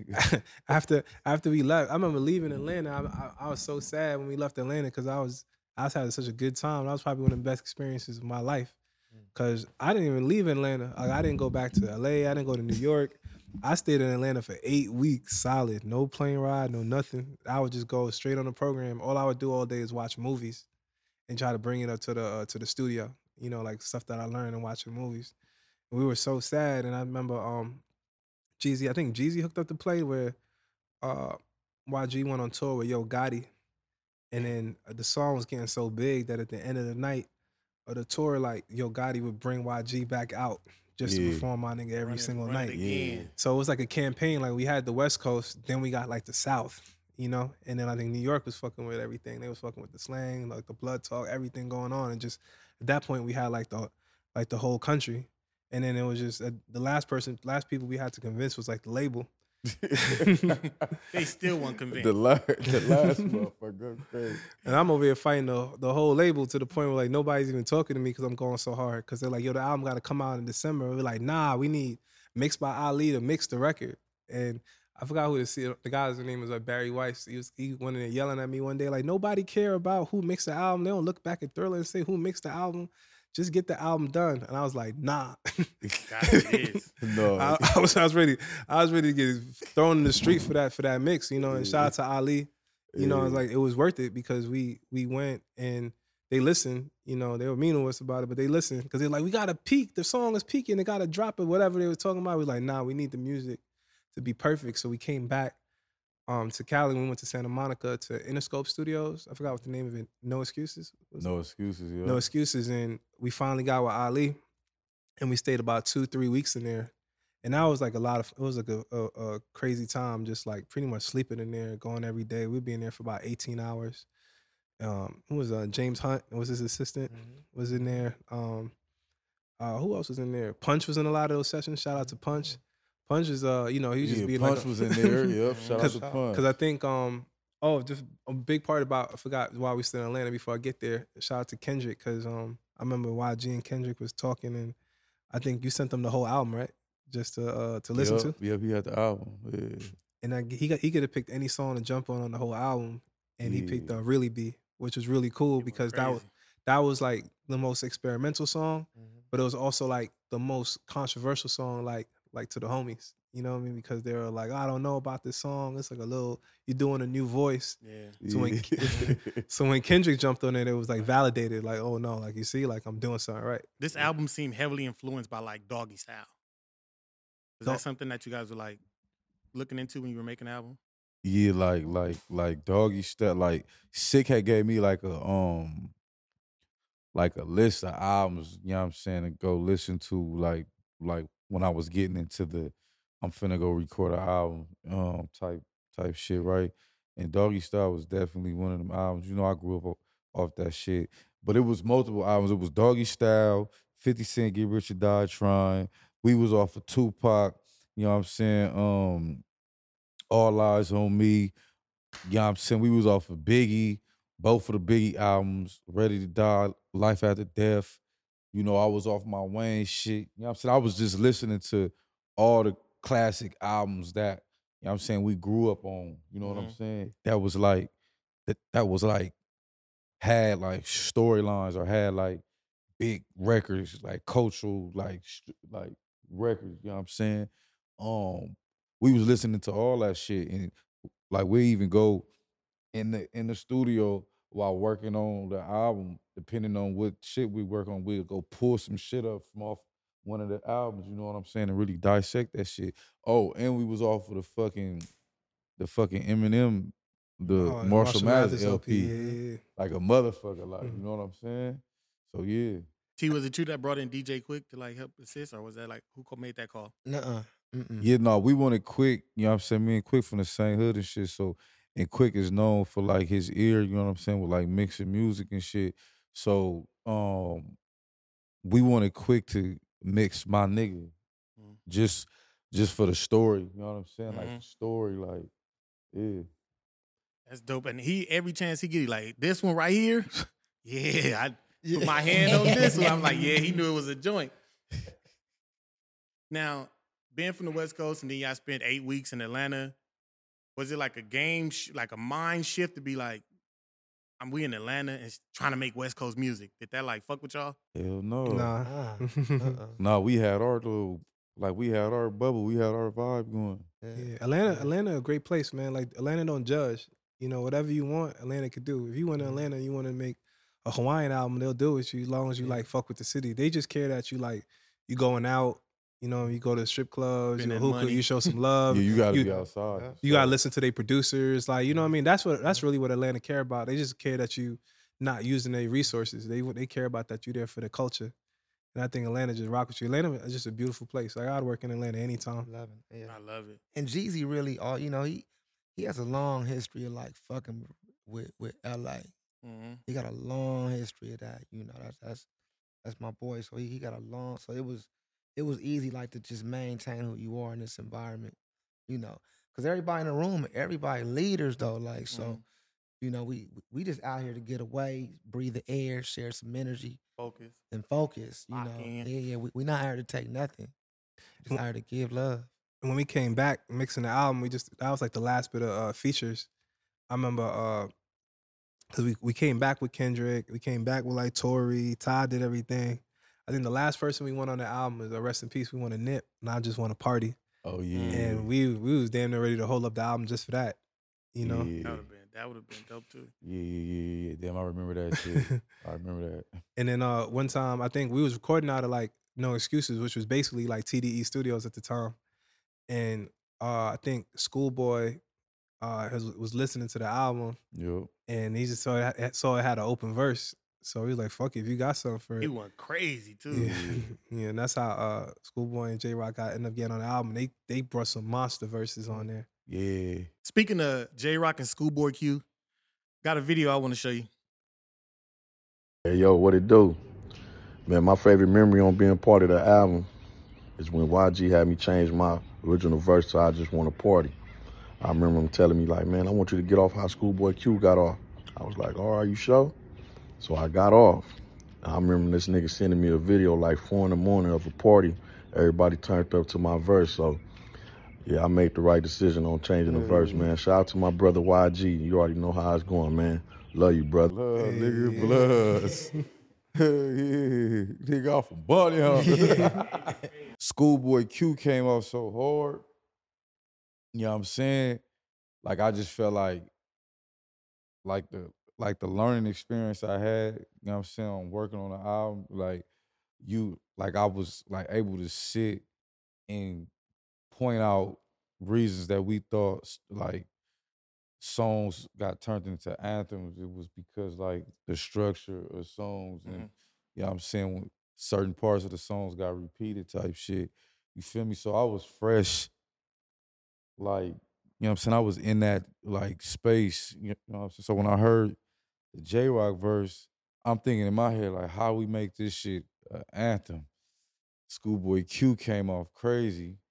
after after we left, I remember leaving Atlanta. I, I, I was so sad when we left Atlanta because I was I was having such a good time. That was probably one of the best experiences of my life. Cause I didn't even leave Atlanta. Like I didn't go back to L A. I didn't go to New York. I stayed in Atlanta for eight weeks solid. No plane ride, no nothing. I would just go straight on the program. All I would do all day is watch movies and try to bring it up to the uh, to the studio. You know, like stuff that I learned in watching movies. And we were so sad. And I remember um Jeezy, I think Jeezy hooked up the play where uh Y G went on tour with Yo Gotti. And then uh, the song was getting so big that at the end of the night of the tour, like Yo Gotti would bring Y G back out just Yeah. to perform my nigga every Run it- single run it night. again. So it was like a campaign. Like we had the West Coast, then we got like the South, you know? And then I think New York was fucking with everything. They was fucking with the slang, like the blood talk, everything going on. And just at that point we had like the like the whole country. And then it was just uh, the last person, last people we had to convince was like the label. They still weren't convinced. The last, the last motherfucker. Crazy. And I'm over here fighting the, the whole label to the point where like nobody's even talking to me because I'm going so hard. Because they're like, yo, the album got to come out in December. We're like, nah, we need Mixed by Ali to mix the record. And I forgot who the the guy's name was, like Barry Weiss. He was he went in there yelling at me one day like, nobody care about who mixed the album. They don't look back at Thriller and say who mixed the album. Just get the album done. And I was like, nah. God, it is. No. I, I was I was ready. I was ready to get thrown in the street for that for that mix, you know. And shout out to Ali. You know, it was like it was worth it because we we went and they listened. You know, they were mean to us about it, but they listened because they're like, we gotta peak. The song is peaking. They gotta drop it. Whatever they were talking about, we was like, nah, we need the music to be perfect. So we came back um, to Cali. We went to Santa Monica to Interscope Studios. I forgot what the name of it. No Excuses. Was it? No excuses, yeah. No Excuses. And we finally got with Ali, and we stayed about two, three weeks in there. And that was like a lot of, it was like a, a, a crazy time, just like pretty much sleeping in there, going every day. We'd be in there for about eighteen hours. Um, who was uh, James Hunt was his assistant, Mhm. was in there. Um, uh, who else was in there? Punch was in a lot of those sessions. Shout out to Punch. Punch is, uh, you know, he Yeah, just be Punch like, a- was in there. Yep, shout out Cause- to Punch. Because I think, um, oh, just a big part about, I forgot why we still in Atlanta before I get there. Shout out to Kendrick, because um, I remember Y G and Kendrick was talking, and I think you sent them the whole album, right? Just to uh, to listen yep, to. Yep, he had the album. Yeah. And I, he got, he could have picked any song to jump on on the whole album, and he picked Yeah. uh, Really Be, which was really cool It went because that was crazy. that was like the most experimental song, Mhm. but it was also like the most controversial song, like like to the homies. You know what I mean? Because they were like, I don't know about this song. It's like a little, you're doing a new voice. Yeah. So when, so when Kendrick jumped on it, it was like validated. Like, oh no, like you see, like I'm doing something right. This album seemed heavily influenced by like Doggy Style. Is Dog- that something that you guys were like looking into when you were making the album? Yeah, like like like Doggy Style. Like Sick had gave me like a um like a list of albums, you know what I'm saying, to go listen to like like when I was getting into the I'm finna go record an album um type type shit, right? And Doggy Style was definitely one of them albums. You know, I grew up o- off that shit. But it was multiple albums. It was Doggy Style, fifty Cent, Get Rich or Die Trying. We was off of Tupac. You know what I'm saying? Um, All Eyes on Me. You know what I'm saying? We was off of Biggie, both of the Biggie albums, Ready to Die, Life After Death. You know, I was off my Wayne shit. You know what I'm saying? I was just listening to all the classic albums that, you know what I'm saying, we grew up on. You know what I'm Mhm. saying? That was like, that, that was like, had like storylines or had like big records, like cultural, like st- like records. You know what I'm saying? Um, we was listening to all that shit, and like we even go in the in the studio while working on the album. Depending on what shit we work on, we'll go pull some shit up from off one of the albums. You know what I'm saying? And really dissect that shit. Oh, and we was off of the fucking the fucking Eminem, the Oh, Marshall Mathers Mathers L P, Yeah, yeah, yeah. like a motherfucker. Like Mhm. you know what I'm saying? So yeah. T, was it you that brought in D J Quick to like help assist, or was that like who co- made that call? Nuh-uh. Mm-mm. Yeah, no, we wanted Quick, you know what I'm saying? Me and Quick from the same hood and shit. So, and Quick is known for like his ear, you know what I'm saying, with like mixing music and shit. So, um, we wanted Quick to mix my nigga Mhm. just just for the story, you know what I'm saying? Like Mhm. the story, like, yeah. That's dope. And he every chance he get, he like this one right here. Yeah, I Yeah. put my hand on this one. I'm like, yeah, he knew it was a joint. Now, being from the West Coast and then y'all spent eight weeks in Atlanta, was it like a game, sh- like a mind shift to be like, I'm we in Atlanta and s- trying to make West Coast music? Did that like fuck with y'all? Hell no. Nah. Ah, uh-uh. No, we had our little, like we had our bubble, we had our vibe going. Yeah. Yeah, Atlanta, Yeah. Atlanta, a great place, man. Like Atlanta don't judge. You know, whatever you want, Atlanta could do. If you went to Mhm. Atlanta and you want to make a Hawaiian album, they'll do it with you as long as you Yeah. like fuck with the city. They just care that you like you going out. You know, you go to strip clubs, you know, Spending hookah, money. you show some love. Yeah, you gotta you, be outside. Yeah. you gotta So, listen to their producers. Like, you know what I mean? That's what that's really what Atlanta care about. They just care that you not using their resources. They they care about that you there for the culture. And I think Atlanta just rock with you. Atlanta is just a beautiful place. Like I'd work in Atlanta anytime. Love it. Yeah. I love it. And Jeezy really, all you know, he he has a long history of like fucking with with L A. Mm-hmm. He got a long history of that. You know, that's that's that's my boy. So he, he got a long. So it was it was easy like to just maintain who you are in this environment. You know, because everybody in the room, everybody leaders though. Like so, Mhm. you know, we we just out here to get away, breathe the air, share some energy, Focus. and focus. You Lock know, in. yeah, yeah. We we not here to take nothing. Just out here to give love. And when we came back mixing the album, we just that was like the last bit of uh, features. I remember uh because we, we came back with Kendrick, we came back with like Tory, Todd did everything. I think the last person we went on the album is uh, Rest in Peace. We want to Nip, and I just want to party. oh yeah. And we we was damn near ready to hold up the album just for that, you know. Yeah. That would have been that would have been dope too. Yeah, yeah, yeah, yeah. Damn, I remember that shit. I remember that. And then uh one time I think we was recording out of like No Excuses, which was basically like T D E Studios at the time. And uh I think Schoolboy uh has, was listening to the album Yup. and he just saw it, saw it had an open verse. So he was like, fuck it, if you got something for He it. went crazy too. Yeah. Yeah, and that's how uh Schoolboy and J Rock got ended up getting on the album. They they brought some monster verses on there. Yeah. Speaking of J Rock and Schoolboy Q, got a video I want to show you. Hey, yo, what it do? Man, my favorite memory on being part of the album is when Y G had me change my original verse to I Just Want to Party. I remember him telling me, like, man, I want you to get off how Schoolboy Q got off. I was like, all right, you sure? So I got off. I remember this nigga sending me a video like four in the morning of a party. Everybody turned up to my verse. So, yeah, I made the right decision on changing the verse, man. Shout out to my brother Y G. You already know how it's going, man. Love you, brother. Blood, nigga, bloods. yeah, nigga off a bunny hunter. Schoolboy Q came off so hard. You know what I'm saying? Like I just felt like, like the like the learning experience I had. You know what I'm saying? On working on the album, like you, like I was like able to sit and point out reasons that we thought like songs got turned into anthems. It was because like the structure of songs and Mhm. you know what I'm saying, when certain parts of the songs got repeated type shit. You feel me? So I was fresh, like, you know what I'm saying? I was in that like space. You know what I'm saying? So when I heard the J Rock verse, I'm thinking in my head, like, how we make this shit an anthem? Schoolboy Q came off crazy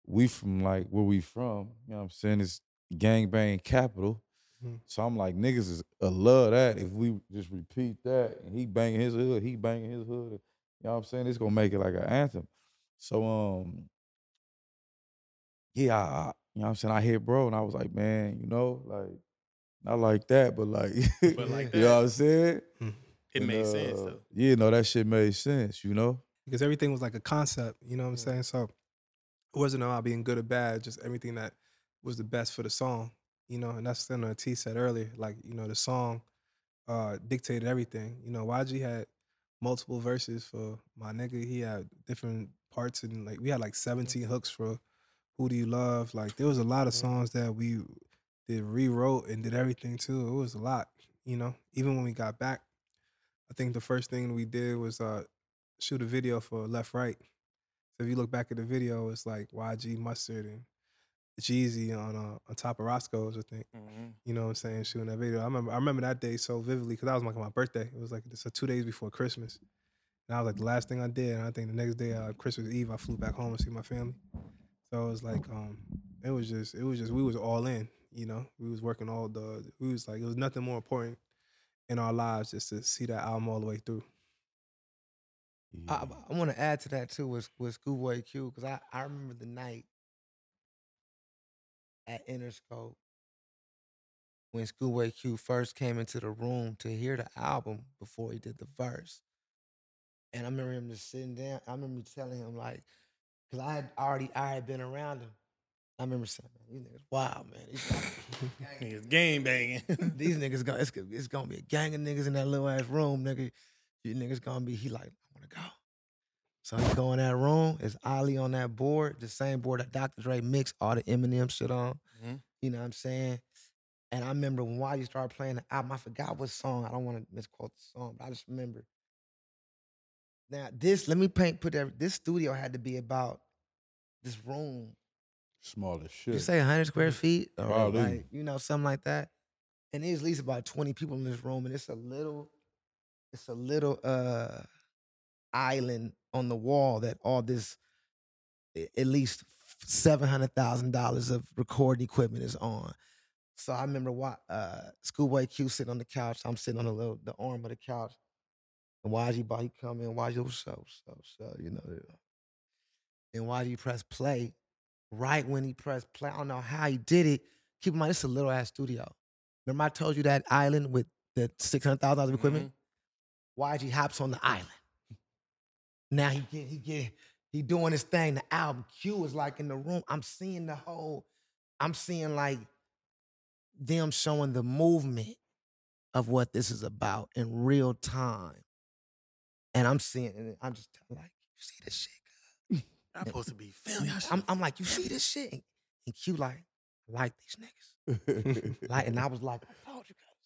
we from like where we from, you know what I'm saying? It's gangbang capital. Mhm. So I'm like, niggas is uh, love that. If we just repeat that and he banging his hood, he banging his hood, you know what I'm saying? It's gonna make it like an anthem. So um, yeah, I, I- you know what I'm saying? I hit bro and I was like, man, you know, like not like that, but like, But like you know that. what I'm saying? Mhm. It And, made sense uh, though. Yeah, no, that shit made sense, you know? Because everything was like a concept, you know what I'm Yeah. saying? So it wasn't about being good or bad, just everything that was the best for the song, you know. And that's something that T said earlier. Like, you know, the song uh, dictated everything. You know, Y G had multiple verses for my nigga. He had different parts, and like we had like seventeen hooks for Who Do You Love. Like there was a lot of songs that we did rewrote and did everything too. It was a lot, you know. Even when we got back, I think the first thing we did was uh, shoot a video for Left Right. So if you look back at the video, it's like Y G, Mustard, and Jeezy on uh, on top of Roscoe's, I think. Mhm. You know what I'm saying? Shooting that video. I remember I remember that day so vividly because that was like my birthday. It was like it's uh, two days before Christmas. And I was like the last thing I did. And I think the next day, uh, Christmas Eve, I flew back home to see my family. So it was like, um, it was just, it was just, we was all in, you know? We was working all the, we was like, it was nothing more important in our lives just to see that album all the way through. I, I want to add to that too with, with Schoolboy Q, because I, I remember the night at Interscope when Schoolboy Q first came into the room to hear the album before he did the verse. And I remember him just sitting down. I remember telling him, like, because I had already I had been around him. I remember saying, man, these niggas wild, man. These, Niggas game banging. these niggas, gonna, it's, it's going to be a gang of niggas in that little ass room, nigga. You niggas going to be, he like, I want to go. So he go in that room. It's Ali on that board, the same board that Doctor Dre mixed all the Eminem shit on. Mhm. You know what I'm saying? And I remember when Y G started playing the album, I forgot what song. I don't want to misquote the song, but I just remember. Now, this, let me paint, put that, this studio had to be about this room. Small as shit. You say one hundred square feet? Or Probably. like, you know, something like that. And there's at least about twenty people in this room, and it's a little, it's a little uh island on the wall that all this, at least seven hundred thousand dollars of recording equipment is on. So I remember why uh, Schoolboy Q sitting on the couch. I'm sitting on the little the arm of the couch. And Y G bought he come in, Y G was so, so, so, you know. And Y G pressed play. Right when he pressed play, I don't know how he did it. Keep in mind, it's a little ass studio. Remember I told you that island with the six hundred thousand dollars of equipment? Mm-hmm. Y G hops on the island. Now he get, he get, he doing his thing. The album Q is like in the room. I'm seeing the whole, I'm seeing like them showing the movement of what this is about in real time. And I'm seeing, and I'm just like, you see this shit? I'm supposed to be filming. I'm, I'm like, you see this shit? And Q like, I like these niggas. Like, and I was like, I told you guys.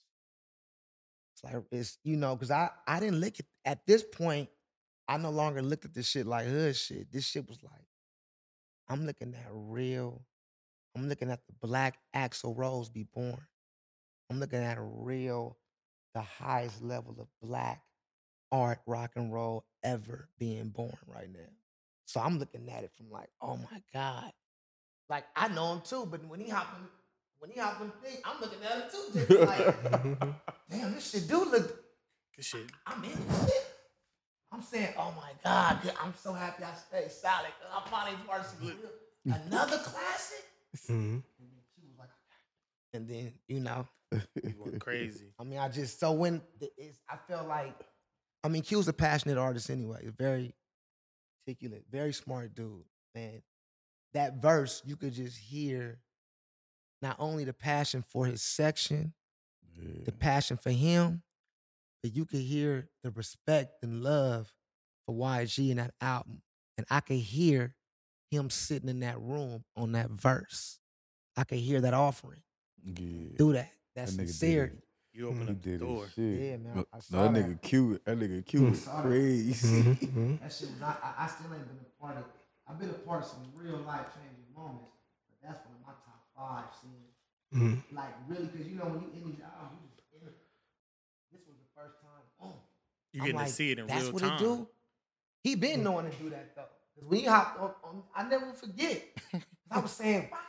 It's like, it's, you know, because I, I didn't look at, at this point, I no longer looked at this shit like hood shit. This shit was like, I'm looking at real, I'm looking at the black Axl Rose be born. I'm looking at a real, the highest level of black art, rock and roll ever being born right now. So I'm looking at it from like, oh my God. Like, I know him too, but when he hopped in, when he hopped in the thing, I'm looking at him too. Just like, damn, this shit do look, Good shit. I'm in this shit. I'm saying, oh my God, I'm so happy I stayed solid. I finally part some real, another classic. Mm-hmm. And then she was like, and then, you know. You went crazy. I mean, I just, so when, the, it's, I felt like, I mean, Q's a passionate artist anyway. Very articulate, very smart dude, man. That verse, you could just hear not only the passion for his section, Yeah. the passion for him, but you could hear the respect and love for Y G in that album. And I could hear him sitting in that room on that verse. I could hear that offering Yeah. through that. That, That nigga did sincerity. You opened He up the did door. his shit. Yeah, man, No, I no, saw that that. nigga cute. That nigga cute was saw that. crazy. Mm-hmm. That shit was not, I, I still ain't been a part of, I've been a part of some real life changing moments, but that's one of my top five scenes. Mm-hmm. Like really, because you know when you in these albums, you just in it. This was the first time. Boom. You I'm getting like, to see it in that's real what time. He do. He been knowing to do that though. Cause when he hopped on, on I never forget. I was saying, why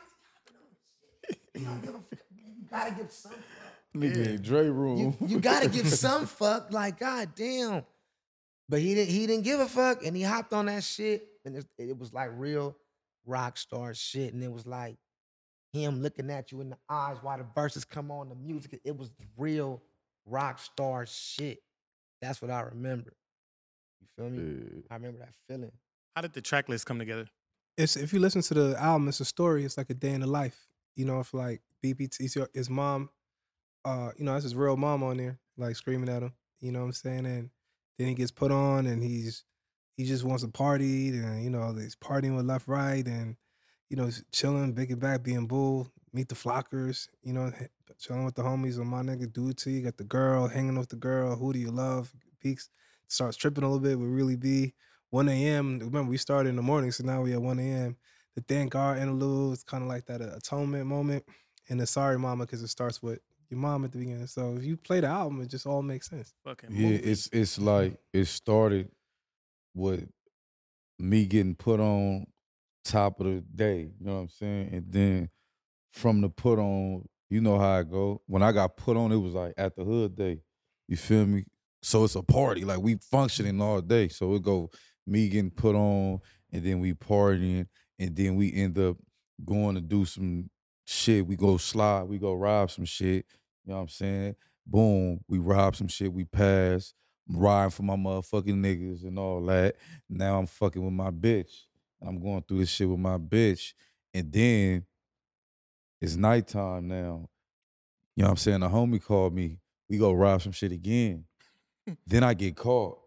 is he hopping on this shit? You don't give a fuck. You gotta give some fuck. Nigga in Dre room. You, you gotta give some fuck. Like, god damn. But he didn't. He didn't give a fuck, and he hopped on that shit, and it, it was like real rock star shit, and it was like him looking at you in the eyes while the verses come on, the music. It was real rock star shit. That's what I remember. You feel me? Yeah. I remember that feeling. How did the track list come together? It's if you listen to the album, it's a story. It's like a day in the life. You know, if like B B T, his mom, uh, you know, that's his real mom on there, like screaming at him. You know what I'm saying? And then he gets put on, and he's he just wants to party, and you know, he's partying with Left Right, and you know, chilling, big and back, being bull, meet the flockers, you know, chilling with the homies. On my nigga, do it to you. Got the girl, hanging with the girl. Who do you love? Peaks, starts tripping a little bit. Would really be one a.m. Remember, we started in the morning, so now we at one a.m. The Thank God interlude, it's kind of like that atonement moment, and the Sorry Mama, because it starts with your mom at the beginning. So if you play the album, it just all makes sense. Fucking Yeah, movie. it's it's like it started with me getting put on top of the day, you know what I'm saying? And then from the put on, you know how I go. When I got put on, it was like at the hood day. You feel me? So it's a party. Like we functioning all day. So it go me getting put on, and then we partying, and then we end up going to do some shit. We go slide, we go rob some shit. You know what I'm saying? Boom, we rob some shit, we pass. I'm riding for my motherfucking niggas and all that. Now I'm fucking with my bitch. I'm going through this shit with my bitch. And then it's nighttime now. You know what I'm saying? The homie called me. We go rob some shit again. Then I get caught.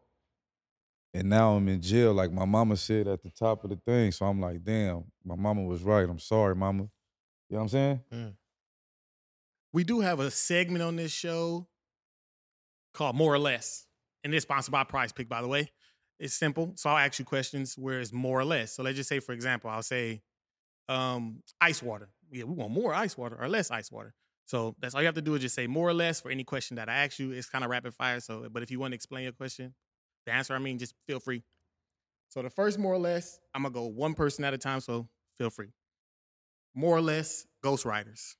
And now I'm in jail, like my mama said at the top of the thing. So I'm like, damn, my mama was right. I'm sorry, mama. You know what I'm saying? Mm. We do have a segment on this show called More or Less. And it's sponsored by Prize Pick, by the way. It's simple. So I'll ask you questions where it's more or less. So let's just say, for example, I'll say um, ice water. Yeah, we want more ice water or less ice water. So that's all you have to do is just say more or less for any question that I ask you. It's kind of rapid fire. So, but if you want to explain your question, the answer, I mean, just feel free. So the first more or less, I'm going to go one person at a time. So feel free. More or less, Ghost Riders.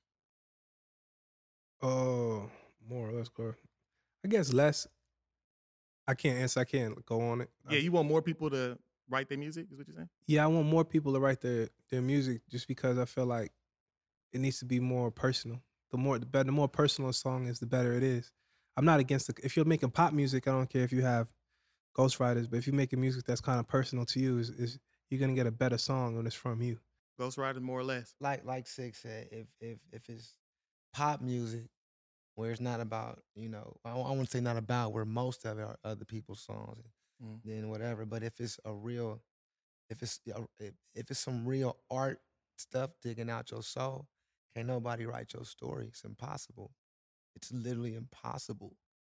Oh, more or less, Corey. I guess less. I can't answer. I can't go on it. Yeah, you want more people to write their music, is what you're saying? Yeah, I want more people to write their their music just because I feel like it needs to be more personal. The more the better, the more personal a song is, the better it is. I'm not against the if you're making pop music, I don't care if you have ghostwriters, but if you're making music that's kind of personal to you, is is you're gonna get a better song when it's from you. Ghost Riders, more or less. Like like Six said, if if if it's pop music where it's not about, you know, I, I wouldn't say not about, where most of it are other people's songs, and Mm. then whatever. But if it's a real, if it's a- if, if it's some real art stuff digging out your soul, can't nobody write your story. It's impossible. It's literally impossible.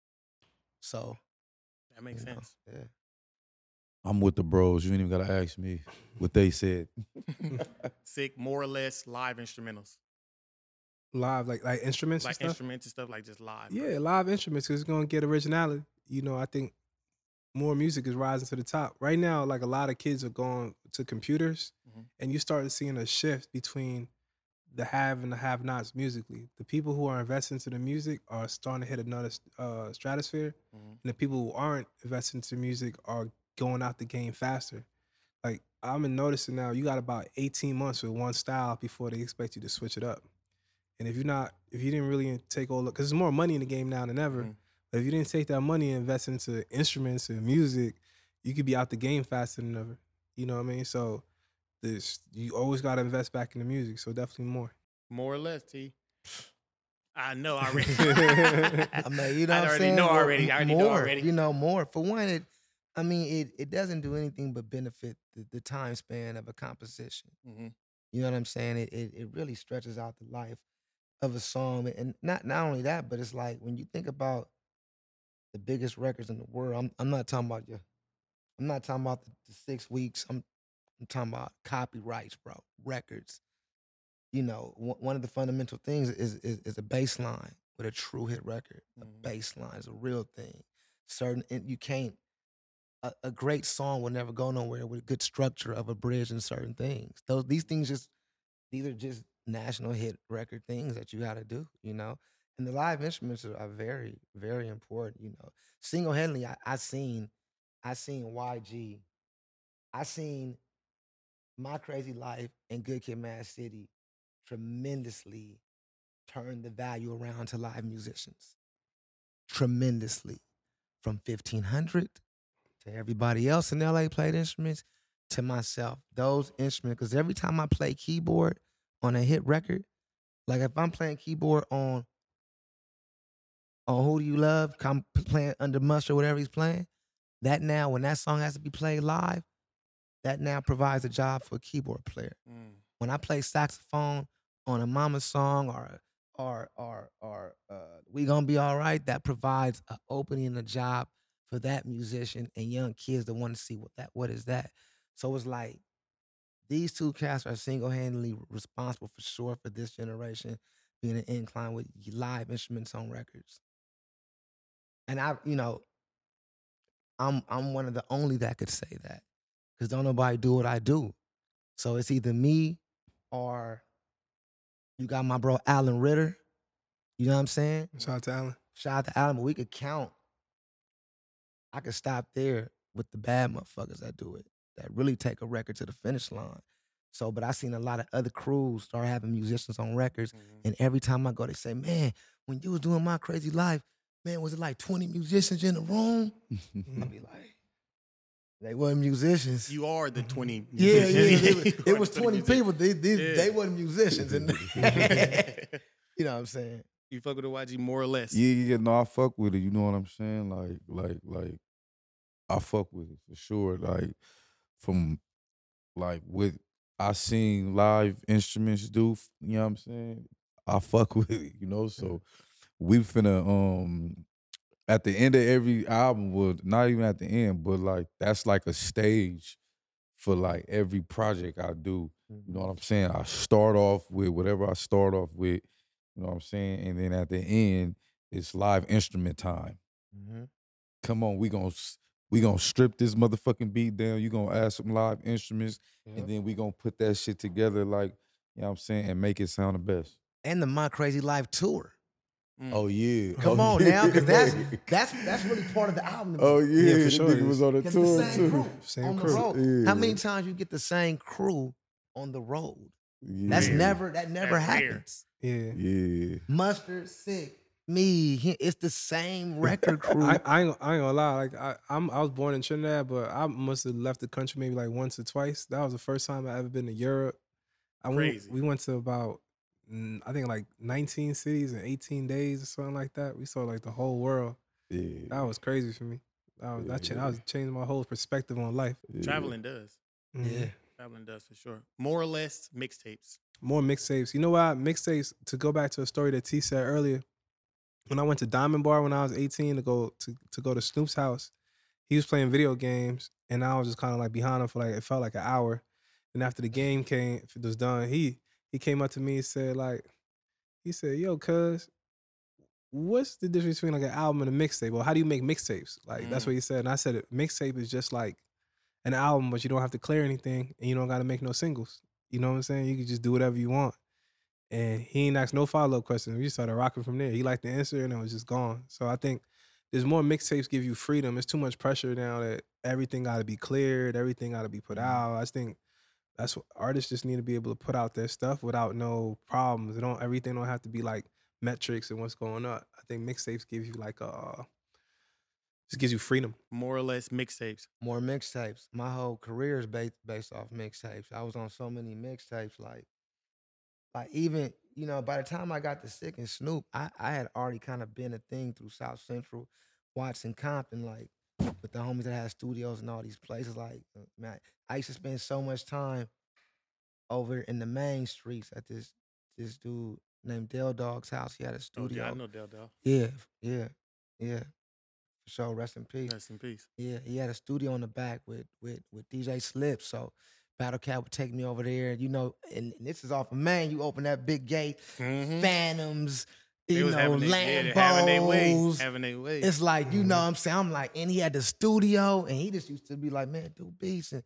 So That makes you know, sense. yeah. I'm with the bros. You ain't even gotta ask me what they said. Sick, more or less live instrumentals. Live, like like instruments Like and stuff. instruments and stuff, like just live. bro. Yeah, live instruments because it's gonna get originality. You know, I think more music is rising to the top right now. Like a lot of kids are going to computers, Mhm. and you start seeing a shift between the have and the have-nots musically. The people who are investing into the music are starting to hit another uh, stratosphere, Mhm. and the people who aren't investing into music are going out the game faster. Like I've been noticing now, you got about eighteen months with one style before they expect you to switch it up. And if you're not, if you didn't really take all, because there's more money in the game now than ever. Mhm. But if you didn't take that money and invest into instruments and music, you could be out the game faster than ever. You know what I mean? So this, you always got to invest back in the music. So definitely more. More or less, T. I know already. I mean, you know, I what I'm already saying? know More- already. I already more, know already. You know, more. For one, it, I mean, it it doesn't do anything but benefit the, the time span of a composition. Mhm. You know what I'm saying? It, it it really stretches out the life of a song, and not not only that, but it's like when you think about the biggest records in the world. I'm I'm not talking about your, I'm not talking about the, the six weeks. I'm I'm talking about copyrights, bro. Records. You know, one one of the fundamental things is is, is a bass line with a true hit record. Mhm. A bass line is a real thing. Certain and you can't. A, a great song will never go nowhere with good structure of a bridge and certain things. Those these things just these are just national hit record things that you got to do, you know. And the live instruments are, are very, very important, you know. Single handedly, I, I seen, I seen Y G, I seen My Crazy Life and Good Kid, Mad City tremendously turn the value around to live musicians. Tremendously, from fifteen hundred to everybody else in L A played instruments to myself. Those instruments, because every time I play keyboard on a hit record, like if I'm playing keyboard on on Who Do You Love, I'm playing Under Mustard, or whatever he's playing, that now, when that song has to be played live, that now provides a job for a keyboard player. Mm. When I play saxophone on a Mama song or or or or uh, We Gonna Be All Right, that provides an opening and a job for that musician and young kids that want to see what that what is that. So it's like these two cats are single-handedly responsible for sure for this generation being an incline with live instruments on records. And I, you know, I'm I'm one of the only that could say that, because don't nobody do what I do. So it's either me or you got my bro Alan Ritter. You know what I'm saying? Shout out to Alan. Shout out to Alan, but we could count. I could stop there with the bad motherfuckers that do it, that really take a record to the finish line. So, but I seen a lot of other crews start having musicians on records, Mhm. and every time I go, they say, "Man, when you was doing My Crazy Life, man, was it like twenty musicians in the room?" I'd be like, they wasn't musicians. You are the twenty. Yeah, yeah. musicians. It was, You it are was the twenty musicians. people. They, they, Yeah. they wasn't musicians. And you know what I'm saying? You fuck with the Y G more or less. Yeah, yeah, no, I fuck with it. You know what I'm saying? Like, like, like, I fuck with it for sure. Like, from like what I seen live instruments do. You know what I'm saying? I fuck with it. You know, so we finna um at the end of every album, well, not even at the end, but like that's like a stage for like every project I do. You know what I'm saying? I start off with whatever I start off with. You know what I'm saying? And then at the end, it's live instrument time. Mm-hmm. Come on, we gonna we gonna strip this motherfucking beat down. You gonna add some live instruments, Yep. and then we gonna put that shit together, like, you know what I'm saying, and make it sound the best. And the My Crazy Life tour. Mm. Oh yeah, Come oh, on yeah. now, because that's that's that's really part of the album. to me. Oh yeah, Yeah, for the sure nigga it was is. on the It's tour the same too. crew Same on crew. the road. Yeah. How many times you get the same crew on the road? Yeah. That's never that never That's rare. happens. Yeah. Yeah. Mustard, Sick, me, he- it's the same record crew. I, I, ain't, I ain't gonna lie. Like I, I'm, I was born in Trinidad, but I must have left the country maybe like once or twice. That was the first time I ever been to Europe. I went, Crazy. we went to about, mm, I think like nineteen cities in eighteen days or something like that. We saw like the whole world. Yeah. That was crazy for me. That was, that, cha- that was changing my whole perspective on life. Yeah. Traveling does. Mhm. yeah. Traveling does for sure. More or less mixtapes. More mixtapes. You know what? Mixtapes, to go back to a story that T said earlier, when I went to Diamond Bar when I was eighteen to go to, to go to Snoop's house, he was playing video games and I was just kind of like behind him for like, it felt like an hour. And after the game came, if it was done, he he came up to me and said like, he said, yo, cuz, what's the difference between like an album and a mixtape? Well, how do you make mixtapes? Like, that's Mm. what he said. And I said, mixtape is just like an album, but you don't have to clear anything and you don't got to make no singles. You know what I'm saying? You can just do whatever you want. And he ain't asked no follow-up questions. We just started rocking from there. He liked the answer and it was just gone. So I think there's more mixtapes give you freedom. It's too much pressure now that everything got to be cleared, everything got to be put out. I just think that's what artists just need to be able to put out their stuff without no problems. It don't everything don't have to be like metrics and what's going on. I think mixtapes give you like a just gives you freedom. More or less mixtapes. More mixtapes. My whole career is based based off mixtapes. I was on so many mixtapes, like, like even you know, by the time I got to Sick and Snoop, I, I had already kind of been a thing through South Central, Watson, Compton, like with the homies that had studios and all these places. Like, uh, man, I used to spend so much time over in the main streets at this this dude named Del Dog's house. He had a Oh, studio. yeah, I know Del Del. Yeah, yeah, yeah. For sure. Rest in peace. Rest in peace. Yeah, he had a studio in the back with with with D J Slip. So Battle Cat would take me over there, you know, and, and this is off of Main. You open that big gate, Mhm. Phantoms, They you was know, having they, yeah, they having their way. Lambos. Having their way. It's like, you know what I'm saying? I'm like, and he had the studio, and he just used to be like, man, do beats. And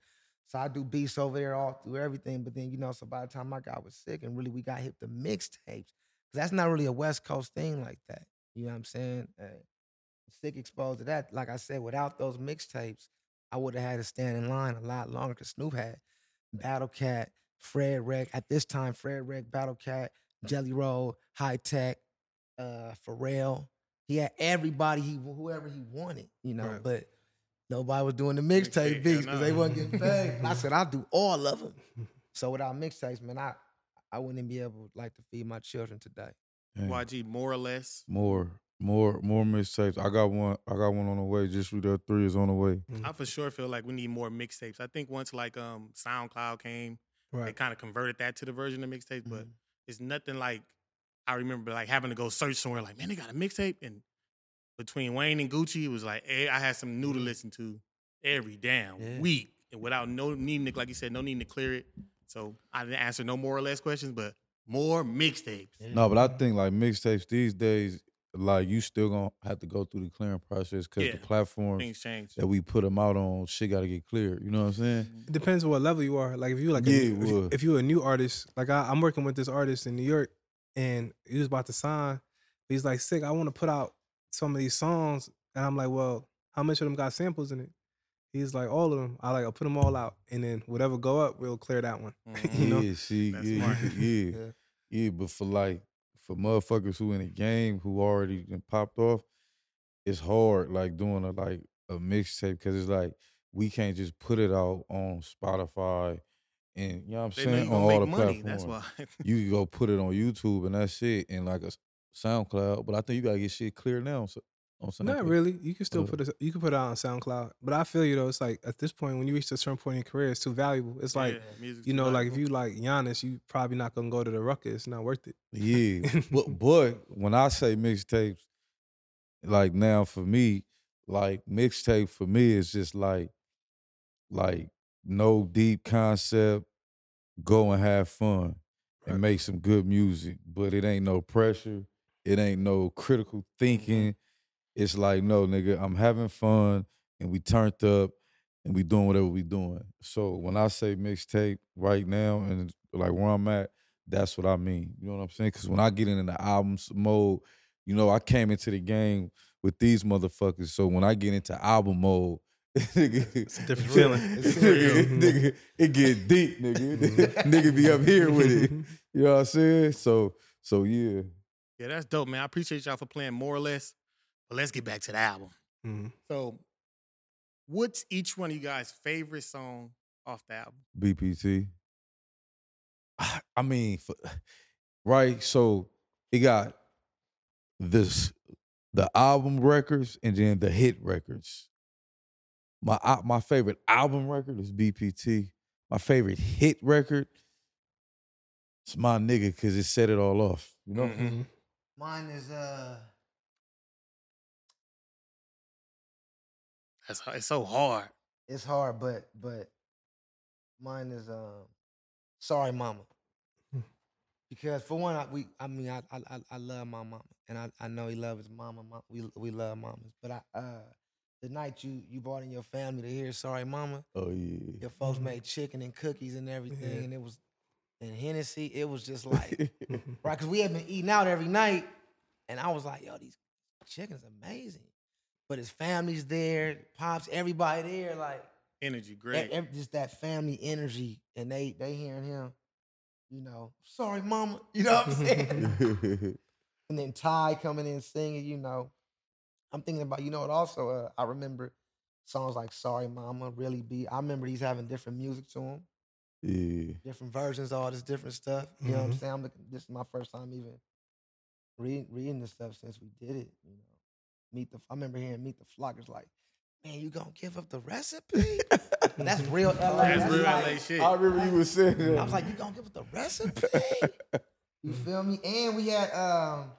So I do beats over there all through everything. But then, you know, so by the time my guy was sick and really we got hip to mixtapes, because that's not really a West Coast thing like that. You know what I'm saying? Uh, sick exposed to that. Like I said, without those mixtapes, I would have had to stand in line a lot longer because Snoop had Battle Cat, Fred Reg. At this time, Fred Reg, Battle Cat, Jelly Roll, High Tech, uh, Pharrell. He had everybody, he whoever he wanted, you know, Right. but nobody was doing the mixtape Mixtape, beats I because know. they wasn't getting paid. And I said, I'll do all of them. So without mixtapes, man, I, I wouldn't be able like to feed my children today. Dang. Y G, more or less. More, more, more mixtapes. I got one. I got one on the way. Just with that three is on the way. I for sure feel like we need more mixtapes. I think once like um SoundCloud came, they Right. kind of converted that to the version of mixtapes, but Mhm. it's nothing like I remember like having to go search somewhere like, man, they got a mixtape. And between Wayne and Gucci, it was like, eh, I had something new to listen to every damn Yeah. week. And without no needing to, like you said, no need to clear it. So I didn't answer no more or less questions, but more mixtapes. Yeah. No, but I think like mixtapes these days, like you still gonna have to go through the clearing process because Yeah. the platforms Things change. that we put them out on, shit got to get cleared. You know what I'm saying? It depends on what level you are. Like if you like, a Yeah, new, it if, you, would. if you're a new artist, like I, I'm working with this artist in New York, and he was about to sign. He's like, "Sick, I want to put out some of these songs," and I'm like, "Well, how much of them got samples in it?" He's like, "All of them." I like, I'll put them all out, and then whatever go up, we'll clear that one. Mhm. You know? Yeah, see, That's yeah, smart. you could- yeah, Yeah. yeah. But for like for motherfuckers who in the game who already done popped off, it's hard like doing a like a mixtape because it's like we can't just put it out on Spotify and you know what I'm They know saying you on gonna all make the money. platforms. That's why. You can go put it on YouTube and that's it, and like a s- SoundCloud. But I think you gotta get shit clear now. So, on SoundCloud. Not really. You can still Uh, put it. You can put it out on SoundCloud, but I feel you though. It's like at this point, when you reach a certain point in your career, it's too valuable. It's like Yeah, music's you too know, like if valuable. you like Giannis, you probably not gonna go to the Ruckus. It's not worth it. Yeah, but but when I say mixtapes, like now for me, like mixtape for me is just like like no deep concept, go and have fun and Right. make some good music, but it ain't no pressure, it ain't no critical thinking. It's like no nigga, I'm having fun and we turned up and we doing whatever we doing. So when I say mixtape right now and like where I'm at, that's what I mean. You know what I'm saying? Because when I get into the albums mode, you know, I came into the game with these motherfuckers. So when I get into album mode, it's a different feeling. It's nigga, surreal. nigga, it get deep, nigga. Nigga be up here with it. You know what I'm saying? So, so yeah. Yeah, that's dope, man. I appreciate y'all for playing more or less. But let's get back to the album. Mhm. So, what's each one of you guys' favorite song off the album? B P T. I mean, for, right? So it got this the album records and then the hit records. My al- my favorite album record is B P T. My favorite hit record, it's my nigga because it set it all off. You know? Mhm. Mine is uh That's it's so hard. it's hard, but but mine is um Sorry Mama. Hmm. Because for one, I, we I mean I I I- I love my mama, and I, I know he loves his mama. Mo- We we love mamas, but I uh the night you you brought in your family to hear Sorry Mama, Oh yeah. your folks Mhm. made chicken and cookies and everything, Yeah. and it was and Hennessy. It was just like Mhm. right because we had been eating out every night, and I was like, yo, these chicken's amazing. But his family's there, pops, everybody there, like Energy, e- great. ev- just that family energy, and they they hearing him, you know, sorry mama, you know what I'm saying? And then Ty coming in singing, you know, I'm thinking about, you know what? Also, uh, I remember songs like "Sorry Mama," "Really Be." I remember these having different music to them, Yeah. different versions, all this different stuff. You know what I'm Mhm. saying? I'm looking, this is my first time even reading reading this stuff since we did it. You know, meet the. I remember hearing "Meet the Flockers" like, man, you gonna give up the recipe? And that's real L A. That's real like- L A shit. I remember you was saying that. I was like, you gonna give us the recipe? You feel me? And we had um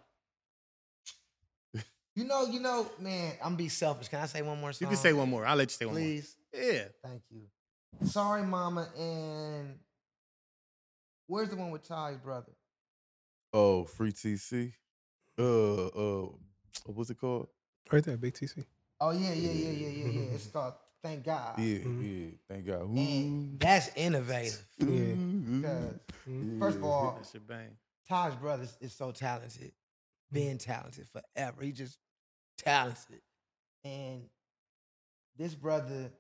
you know, you know, man, I'm be selfish. Can I say one more You song? can say one more. I'll let you say one please. more. Yeah. Thank you. Sorry, Mama, and where's the one with Ty's brother? Oh, Free T C. Uh, uh, what's it called? Right there, Big T C. Oh yeah, yeah, yeah, yeah, yeah, yeah. It's called thank God. Yeah, yeah. Thank God. Ooh. And that's innovative. Yeah. Because first of all, That shit bang. Taj Brothers is so talented, been talented forever. He just talented. And this brother,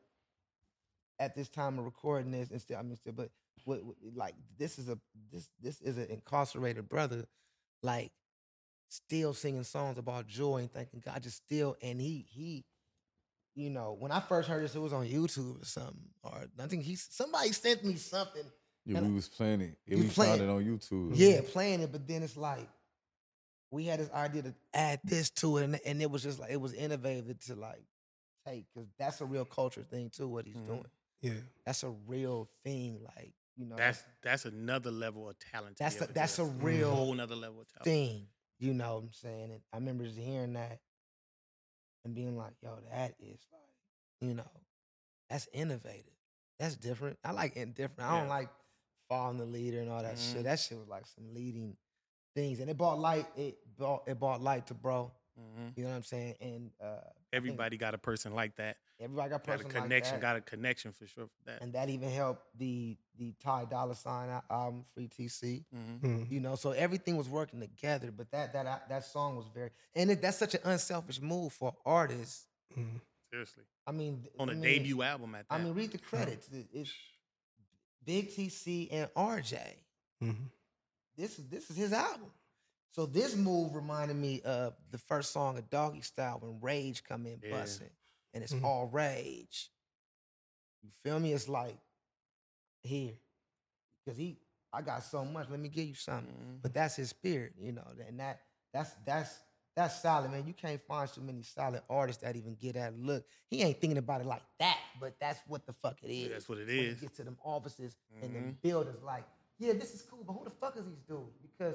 at this time of recording this, and still, I mean, still, but what, what, like this is a this this is an incarcerated brother, like still singing songs about joy and thanking God, just still, and he he, you know, when I first heard this, it was on YouTube or something, or I think he somebody sent me something. Yeah, and we was playing it. Yeah, You we playing found it on YouTube. Yeah, playing it, but then it's like we had this idea to add this to it, and, and it was just like it was innovative to like take, because that's a real culture thing too. What he's Mhm. doing, Yeah. that's a real thing. Like you know, That's that's another level of talent. to that's be a, able to that's do a that. real whole nother level of talent. thing. You know what I'm saying? And I remember just hearing that and being like, "Yo, that is like, you know, that's innovative. That's different. I like it different. I don't Yeah. like following the leader and all that Mhm. shit. That shit was like some leading things, and it brought light. It brought it brought light to bro. Mhm. You know what I'm saying? And uh, I think Everybody got a person like that. everybody got a Got a person connection. like that, Got a connection for sure for that. and that even helped the the Ty Dolla Sign al- album, Free T C. Mhm. Mm. You know, so everything was working together. But that that that song was very, and it, that's such an unselfish move for artists. Mm. Seriously, I mean, th- on a I mean, debut album at that. I mean, read the credits. It- It's Big T C and R J. Mm-hmm. This is this is his album. So this move reminded me of the first song of Doggy Style when Rage come in Yeah. busting, and it's Mhm. all rage. You feel me? It's like here, because he, I got so much. Let me give you something. Mhm. But that's his spirit, you know, and that that's that's that's solid, man. You can't find so many solid artists that even get that look. He ain't thinking about it like that, but that's what the fuck it is. Yeah, that's what it When you is. get to them offices and them Mhm. buildings, like, yeah, this is cool, but who the fuck is these dudes? Because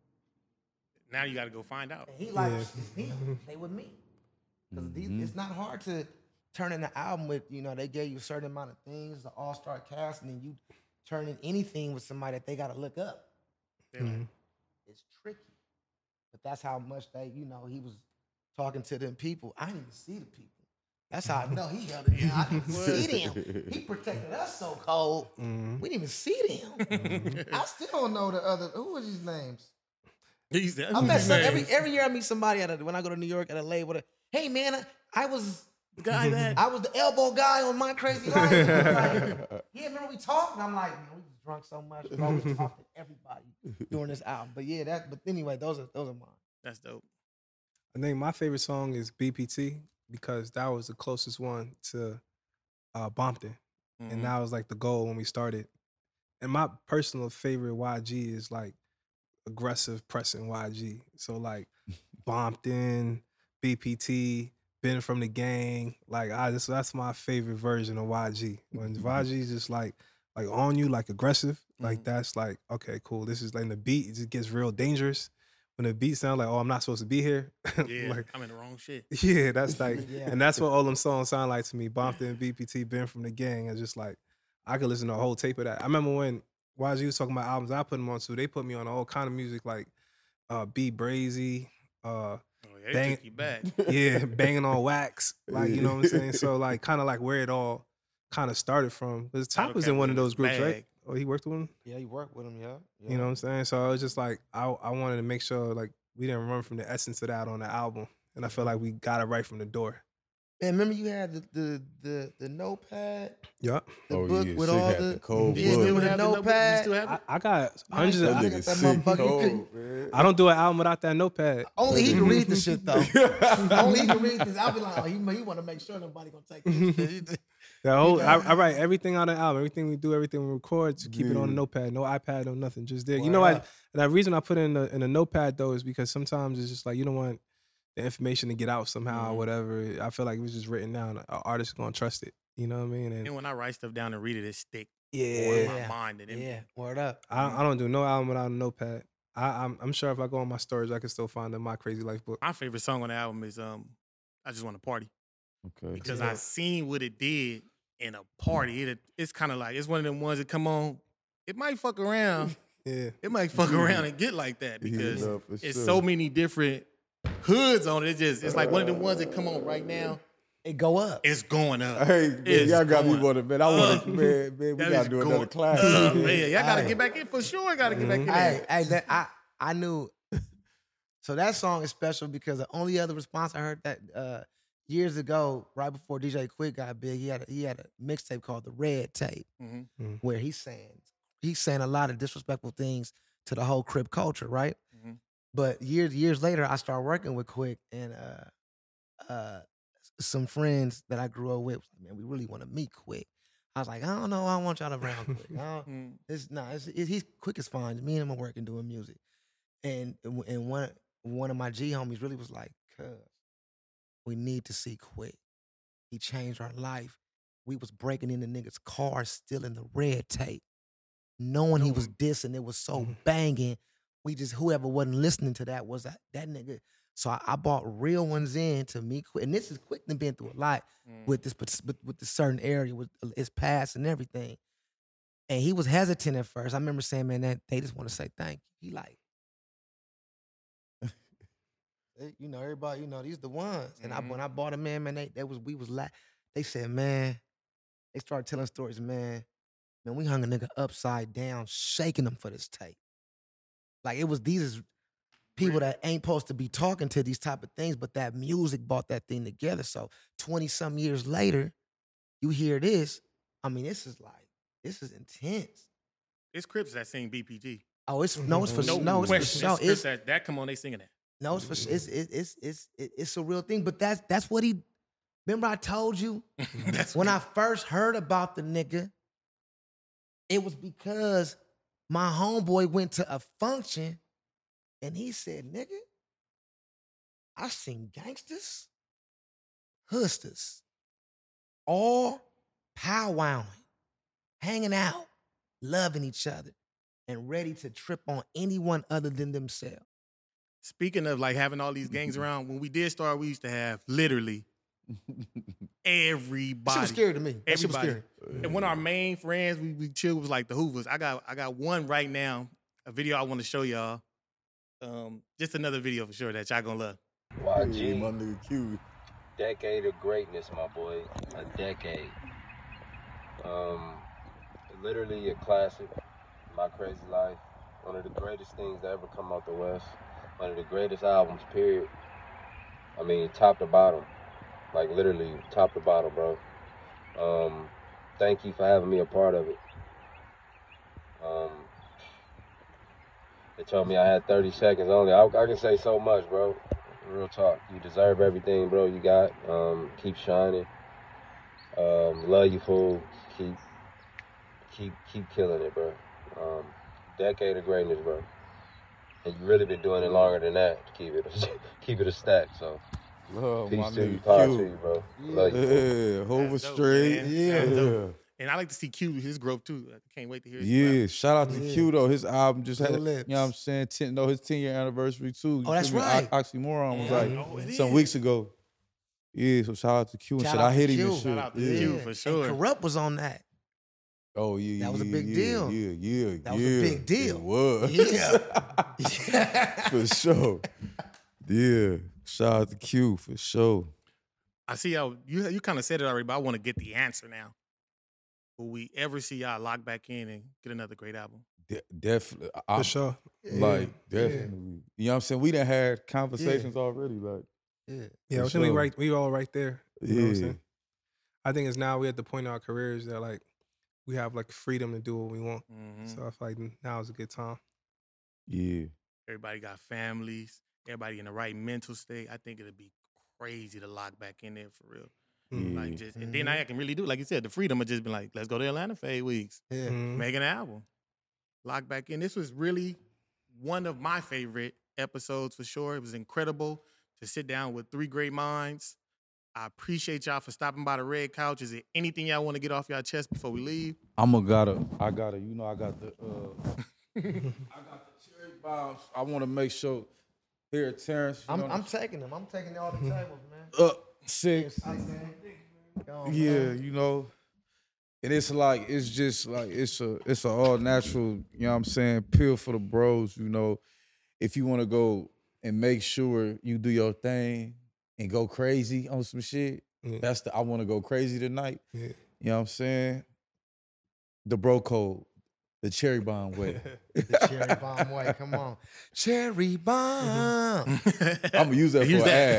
Now you got to go find out. and he like, Yeah. it's him. They with me. Because Mhm. it's not hard to turn in an album with, you know, they gave you a certain amount of things, the all-star cast, and then you turn in anything with somebody that they got to look up. They're like, Mhm. It's tricky. But that's how much they, you know, he was talking to them people. I didn't even see the people. That's how I know he held it down. I didn't even see them. He protected us so cold. Mm-hmm. We didn't even see them. I still don't know the other, who was these names? He's the I met some, every every year I meet somebody at a, when I go to New York at a label. That, hey man, I, I was guy that. I was the elbow guy on My Crazy Life. Like, yeah, remember we talked? And I'm like, man, we just drunk so much. We always talk to everybody during this album. But yeah, that. But anyway, those are those are mine. That's dope. I think my favorite song is B P T because that was the closest one to uh, Bompton. Mhm. And that was like the goal when we started. And my personal favorite Y G is like aggressive pressing Y G. So like Bompton, B P T, Ben from the Gang. Like I just that's my favorite version of Y G. When Y G is just like like on you, like aggressive, like Mhm. that's like, okay, cool. This is like the beat, it just gets real dangerous. When the beat sounds like, oh, I'm not supposed to be here. Yeah, like, I'm in the wrong shit. yeah, that's like, Yeah. and that's what all them songs sound like to me. Bompton, B P T, Ben from the Gang. It's just like, I could listen to a whole tape of that. I remember when Y G was talking about albums I put them on to, they put me on all kind of music like uh, B Brazy, uh, Oh yeah, they Bang- took you back. yeah, Banging on Wax. Like, you know what I'm saying? So like, kind of like where it all kind of started from. Because Top Title was Cat in one of was in those his groups, right? bag. Oh, he worked with him? Yeah, you work with him, yeah. You know what I'm saying? So I was just like, I I wanted to make sure like we didn't run from the essence of that on the album. And I feel like we got it right from the door. Man, remember you had the the the, the notepad, Yup. the Oh, book yeah, with Sig all had the, the cold yeah, book. with Still the have the notebook? You notepad. still have I, it? I got Man, hundreds that of. That I I, got nigga that sick motherfucker, you cold, couldn't- man. I don't do an album without that notepad. Only he can read the shit though. Only he can read this. I'll be like, oh, he, he want to make sure nobody gonna take this shit. The whole, I, got- I write everything on the album, everything we do, everything we record, to keep it on the Yeah. notepad. No iPad, no nothing, just there. You Word know, I up. and the reason I put it in the in the notepad though is because sometimes it's just like you don't want the information to get out somehow or Mhm. whatever. I feel like it was just written down. An artist is gonna trust it. You know what I mean? And And when I write stuff down and read it, it stick yeah, in my Yeah. mind. And it, Yeah, word up. I, I don't do no album without a notepad. I, I'm I'm sure if I go on my storage, I can still find the My Crazy Life book. my favorite song on the album is um, "I Just Want to Party" Okay. because Yeah. I seen what it did in a party. It it's kind of like it's one of them ones that come on. It might fuck around. Yeah, It might fuck around and get like that because Yeah, for it's sure. so many different hoods on it. It's just it's like one of them ones that come on right now. it go up. It's going up. Hey, man, It's y'all got me going wanting, man. I want up. to, man, man, we That got is to do going another class. up, man. man. Y'all got to Hey. get back in for sure. Got to get back in Hey, there. hey, that, I I knew. So that song is special because the only other response I heard that uh, years ago, right before D J Quick got big, he had a, he had a mixtape called the Red Tape, Mhm. where he's saying he's saying a lot of disrespectful things to the whole Crip culture, right? Mhm. But years years later, I started working with Quick, and uh, uh, some friends that I grew up with, was like, man, we really want to meet Quick. I was like, I don't know, I don't want y'all around Quick. I don't- Mm. it's not. It's, it, he's Quick is fine. Me and him are working doing music, and and one one of my G homies really was like, "Cuz, we need to see Quick. He changed our life. We was breaking into niggas' cars, stealing the Red Tape, knowing he was dissing. It was so banging. We just whoever wasn't listening to that was that, that nigga. So I, I bought real ones in to meet Quick, and this is Quick done been through a lot Mm. with this with, with this certain area with his past and everything. And he was hesitant at first. I remember saying, man, that they just want to say thank you. He like, they- you know, everybody, you know, these the ones. And I Mhm. when I bought them in, man, they that was we was la- they said, man, they started telling stories, man. Man, we hung a nigga upside down, shaking him for this tape. Like it was these is people that ain't supposed to be talking to these type of things, but that music brought that thing together. So twenty some years later, you hear this. I mean, this is like, this is intense. It's Crips that sing B P G. Oh, it's no, it's for No, no, it's for question. sure. It's Crips It's that, that come on, they singing that. no, it's for sure. It's it's it's it's it- it's a real thing. But that's that's what he. Remember, I told you That's when I first heard about the nigga, it was because my homeboy went to a function and he said, nigga, I seen gangsters, hustlers, all powwowing, hanging out, loving each other, and ready to trip on anyone other than themselves. Speaking of like having all these gangs around, when we did start, we used to have literally everybody. That shit was scary to me. That shit was Everybody. scary. And one of our main friends, we, we chill was like the Hoovers. I got I got one right now, a video I want to show y'all. Um, just another video for sure that y'all gonna love. Hey, Y G, my nigga Q. decade of greatness, my boy. A decade. Um, literally a classic. My Crazy Life. One of the greatest things to ever come out the West. One of the greatest albums, period. I mean, top to bottom. Like literally top to bottom, bro. Um, thank you for having me a part of it. Um, they told me I had thirty seconds only. I, I can say so much, bro. Real talk. You deserve everything, bro, you got. Um, keep shining. Um, love you, fool. Keep, keep, keep killing it, bro. Um, decade of greatness, bro. And you really been doing it longer than that to keep it, keep it a stack. So, Love my peace to you, nigga power to Q. you, bro. Love you, fool. Yeah, Hoover That's dope, Street. man. Yeah. That's dope. And I like to see Q, his growth too. I can't wait to hear his Yeah, shout out to Yeah. Q though. His album just had, Your you lips. know what I'm saying, ten, no, his ten year anniversary too. You Oh, that's feel me? right. O- Oxymoron was Yeah, like I know it some is. weeks ago. Yeah, so shout out to Q and Shout shit. out I to hit him Q. and shit. Shout out to yeah. Q. for sure. And Corrupt was on that. Oh yeah, That was a yeah, big yeah, deal. Yeah, yeah, That was a yeah. big deal. It was. Yeah. for sure. Yeah, shout out to Q for sure. I see how you you kind of said it already, but I want to get the answer now. Will we ever see y'all lock back in and get another great album? De- definitely, I, For sure. like Yeah. definitely. You know what I'm saying? We done had conversations already. Like, Yeah. Yeah, For I think we sure. right we all right there. You know what I'm yeah, saying? I think it's now we at the point in our careers that like we have like freedom to do what we want. Mhm. So I feel like now is a good time. yeah. Everybody got families. Everybody in the right mental state. I think it'd be crazy to lock back in there for real. Mm. Like just, and then I can really do, like you said, the freedom of just be like, let's go to Atlanta for eight weeks, Yeah. Mhm. make an album, lock back in. This was really one of my favorite episodes for sure. It was incredible to sit down with three great minds. I appreciate y'all for stopping by the Red Couch. Is there anything y'all want to get off y'all chest before we leave? I'm a gotta, I gotta, you know, I got the, uh, I got the cherry bombs. I want to make sure here at Terrence. You I'm, know, I'm taking them. I'm taking all the tables, man. uh, six. Go on, Yeah, man. you know, and it's like it's just like it's a it's a all natural. You know what I'm saying? Pill for the bros. You know, if you want to go and make sure you do your thing and go crazy on some shit, Yeah. That's the I want to go crazy tonight. Yeah. You know what I'm saying? The bro code, the cherry bomb way. The cherry bomb way. Come on. Cherry bomb. I'm gonna use that Use for that.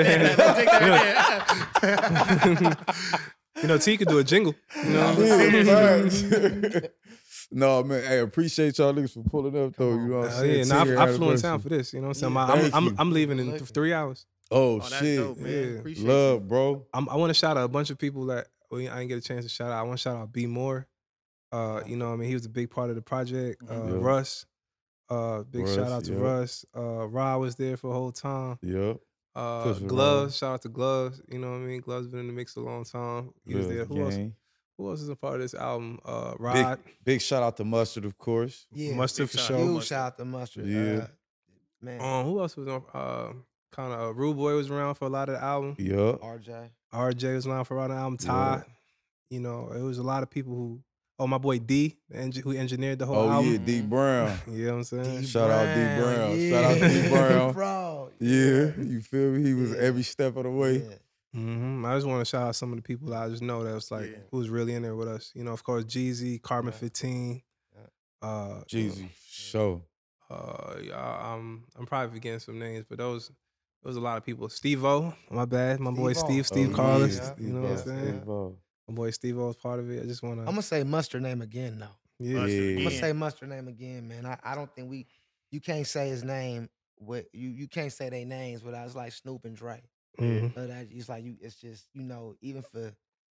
an ad. You know, T could do a jingle. You know? Yeah, facts. No, man, hey, appreciate y'all niggas for pulling up though. You know what I'm Oh, saying? yeah, nah, ten-year I, I flew in town anniversary. for this. You know what I'm saying? Yeah, I'm, thank I'm, you. I'm, I'm leaving in th- three hours. Oh, Oh, that's shit. dope, man. Yeah. Appreciate Love, you. bro. I'm, I want to shout out a bunch of people that well, I didn't get a chance to shout out. I want to shout out B More. Uh, you know what I mean? He was a big part of the project. Uh, Yeah. Russ. Uh, big Russ, shout out to yeah. Russ. Uh, Ra was there for the whole time. Yep. Uh, Push it, Gloves, shout out to Gloves. You know what I mean? Gloves been in the mix a long time. He was Love there. Who else? gang. Who else is a part of this album? Uh, Big, Rod, big shout out to Mustard, of course. Yeah. Mustard big for shout out. sure. Huge Mustard. shout out to Mustard. Yeah. Uh, man. Um, who else was on? Uh, kind of uh, Rude Boy was around for a lot of the album. Yup. R J. R J was around for a lot of the album. Yeah. Todd. You know, it was a lot of people who. Oh, my boy D, the eng- who engineered the whole Oh, album. yeah, D Brown. You know what I'm saying? D Shout out D Brown. Yeah. Shout out D Brown. Bro. Yeah, you feel me? He was Yeah. every step of the way. Yeah. hmm I just want to shout out some of the people that I just know that was like Yeah. who was really in there with us. You know, of course, Jeezy, Carbon Yeah. fifteen. Yeah. Uh, Jeezy, show. Uh, yeah, I'm I'm probably forgetting some names, but those those a lot of people. Steve-O, my bad, my boy Steve-O. Steve, Steve Oh, Carlos. yeah. You know what I'm Steve-O, saying? Steve-O. My boy Steve-O is part of it. I just want I'm to. gonna say Mustard name again though. Yeah, Mustard Yeah. I'm gonna again. say Mustard name again, man. I, I don't think we you can't say his name with you you can't say their names without it's like Snoop and Dre. Mhm. So that it's like you it's just, you know, even for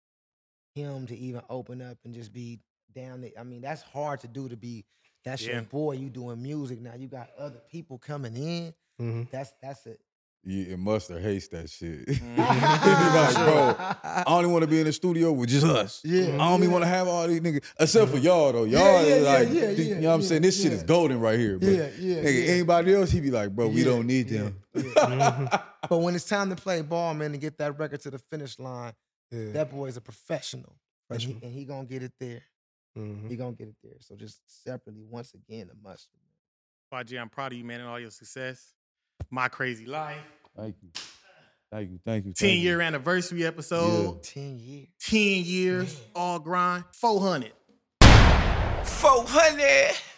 him to even open up and just be down there. I mean, that's hard to do to be that's Yeah. your boy, you doing music. Now you got other people coming in. Mhm. That's that's it. Yeah, and Mustard hates that shit. Mhm. He be like, bro, I only want to be in the studio with just us. Yeah, I don't even yeah. want to have all these niggas, except for y'all though. Y'all Yeah, yeah, is yeah, like, yeah, you yeah, know what I'm yeah, saying? This shit yeah. is golden right here. But Yeah, yeah, nigga, yeah. anybody else, he be like, bro, we Yeah, don't need yeah, them. yeah. Mhm. But when it's time to play ball, man, to get that record to the finish line, Yeah. that boy's a professional. And he, Professional. and he gonna get it there. Mhm. He gonna get it there. So just separately, once again, a Mustard. Y G, I'm proud of you, man, and all your success. My Crazy Life. Thank you. Thank you. Thank you. ten thank you. year anniversary episode. Ten years. ten years, all grind. four hundred. four hundred.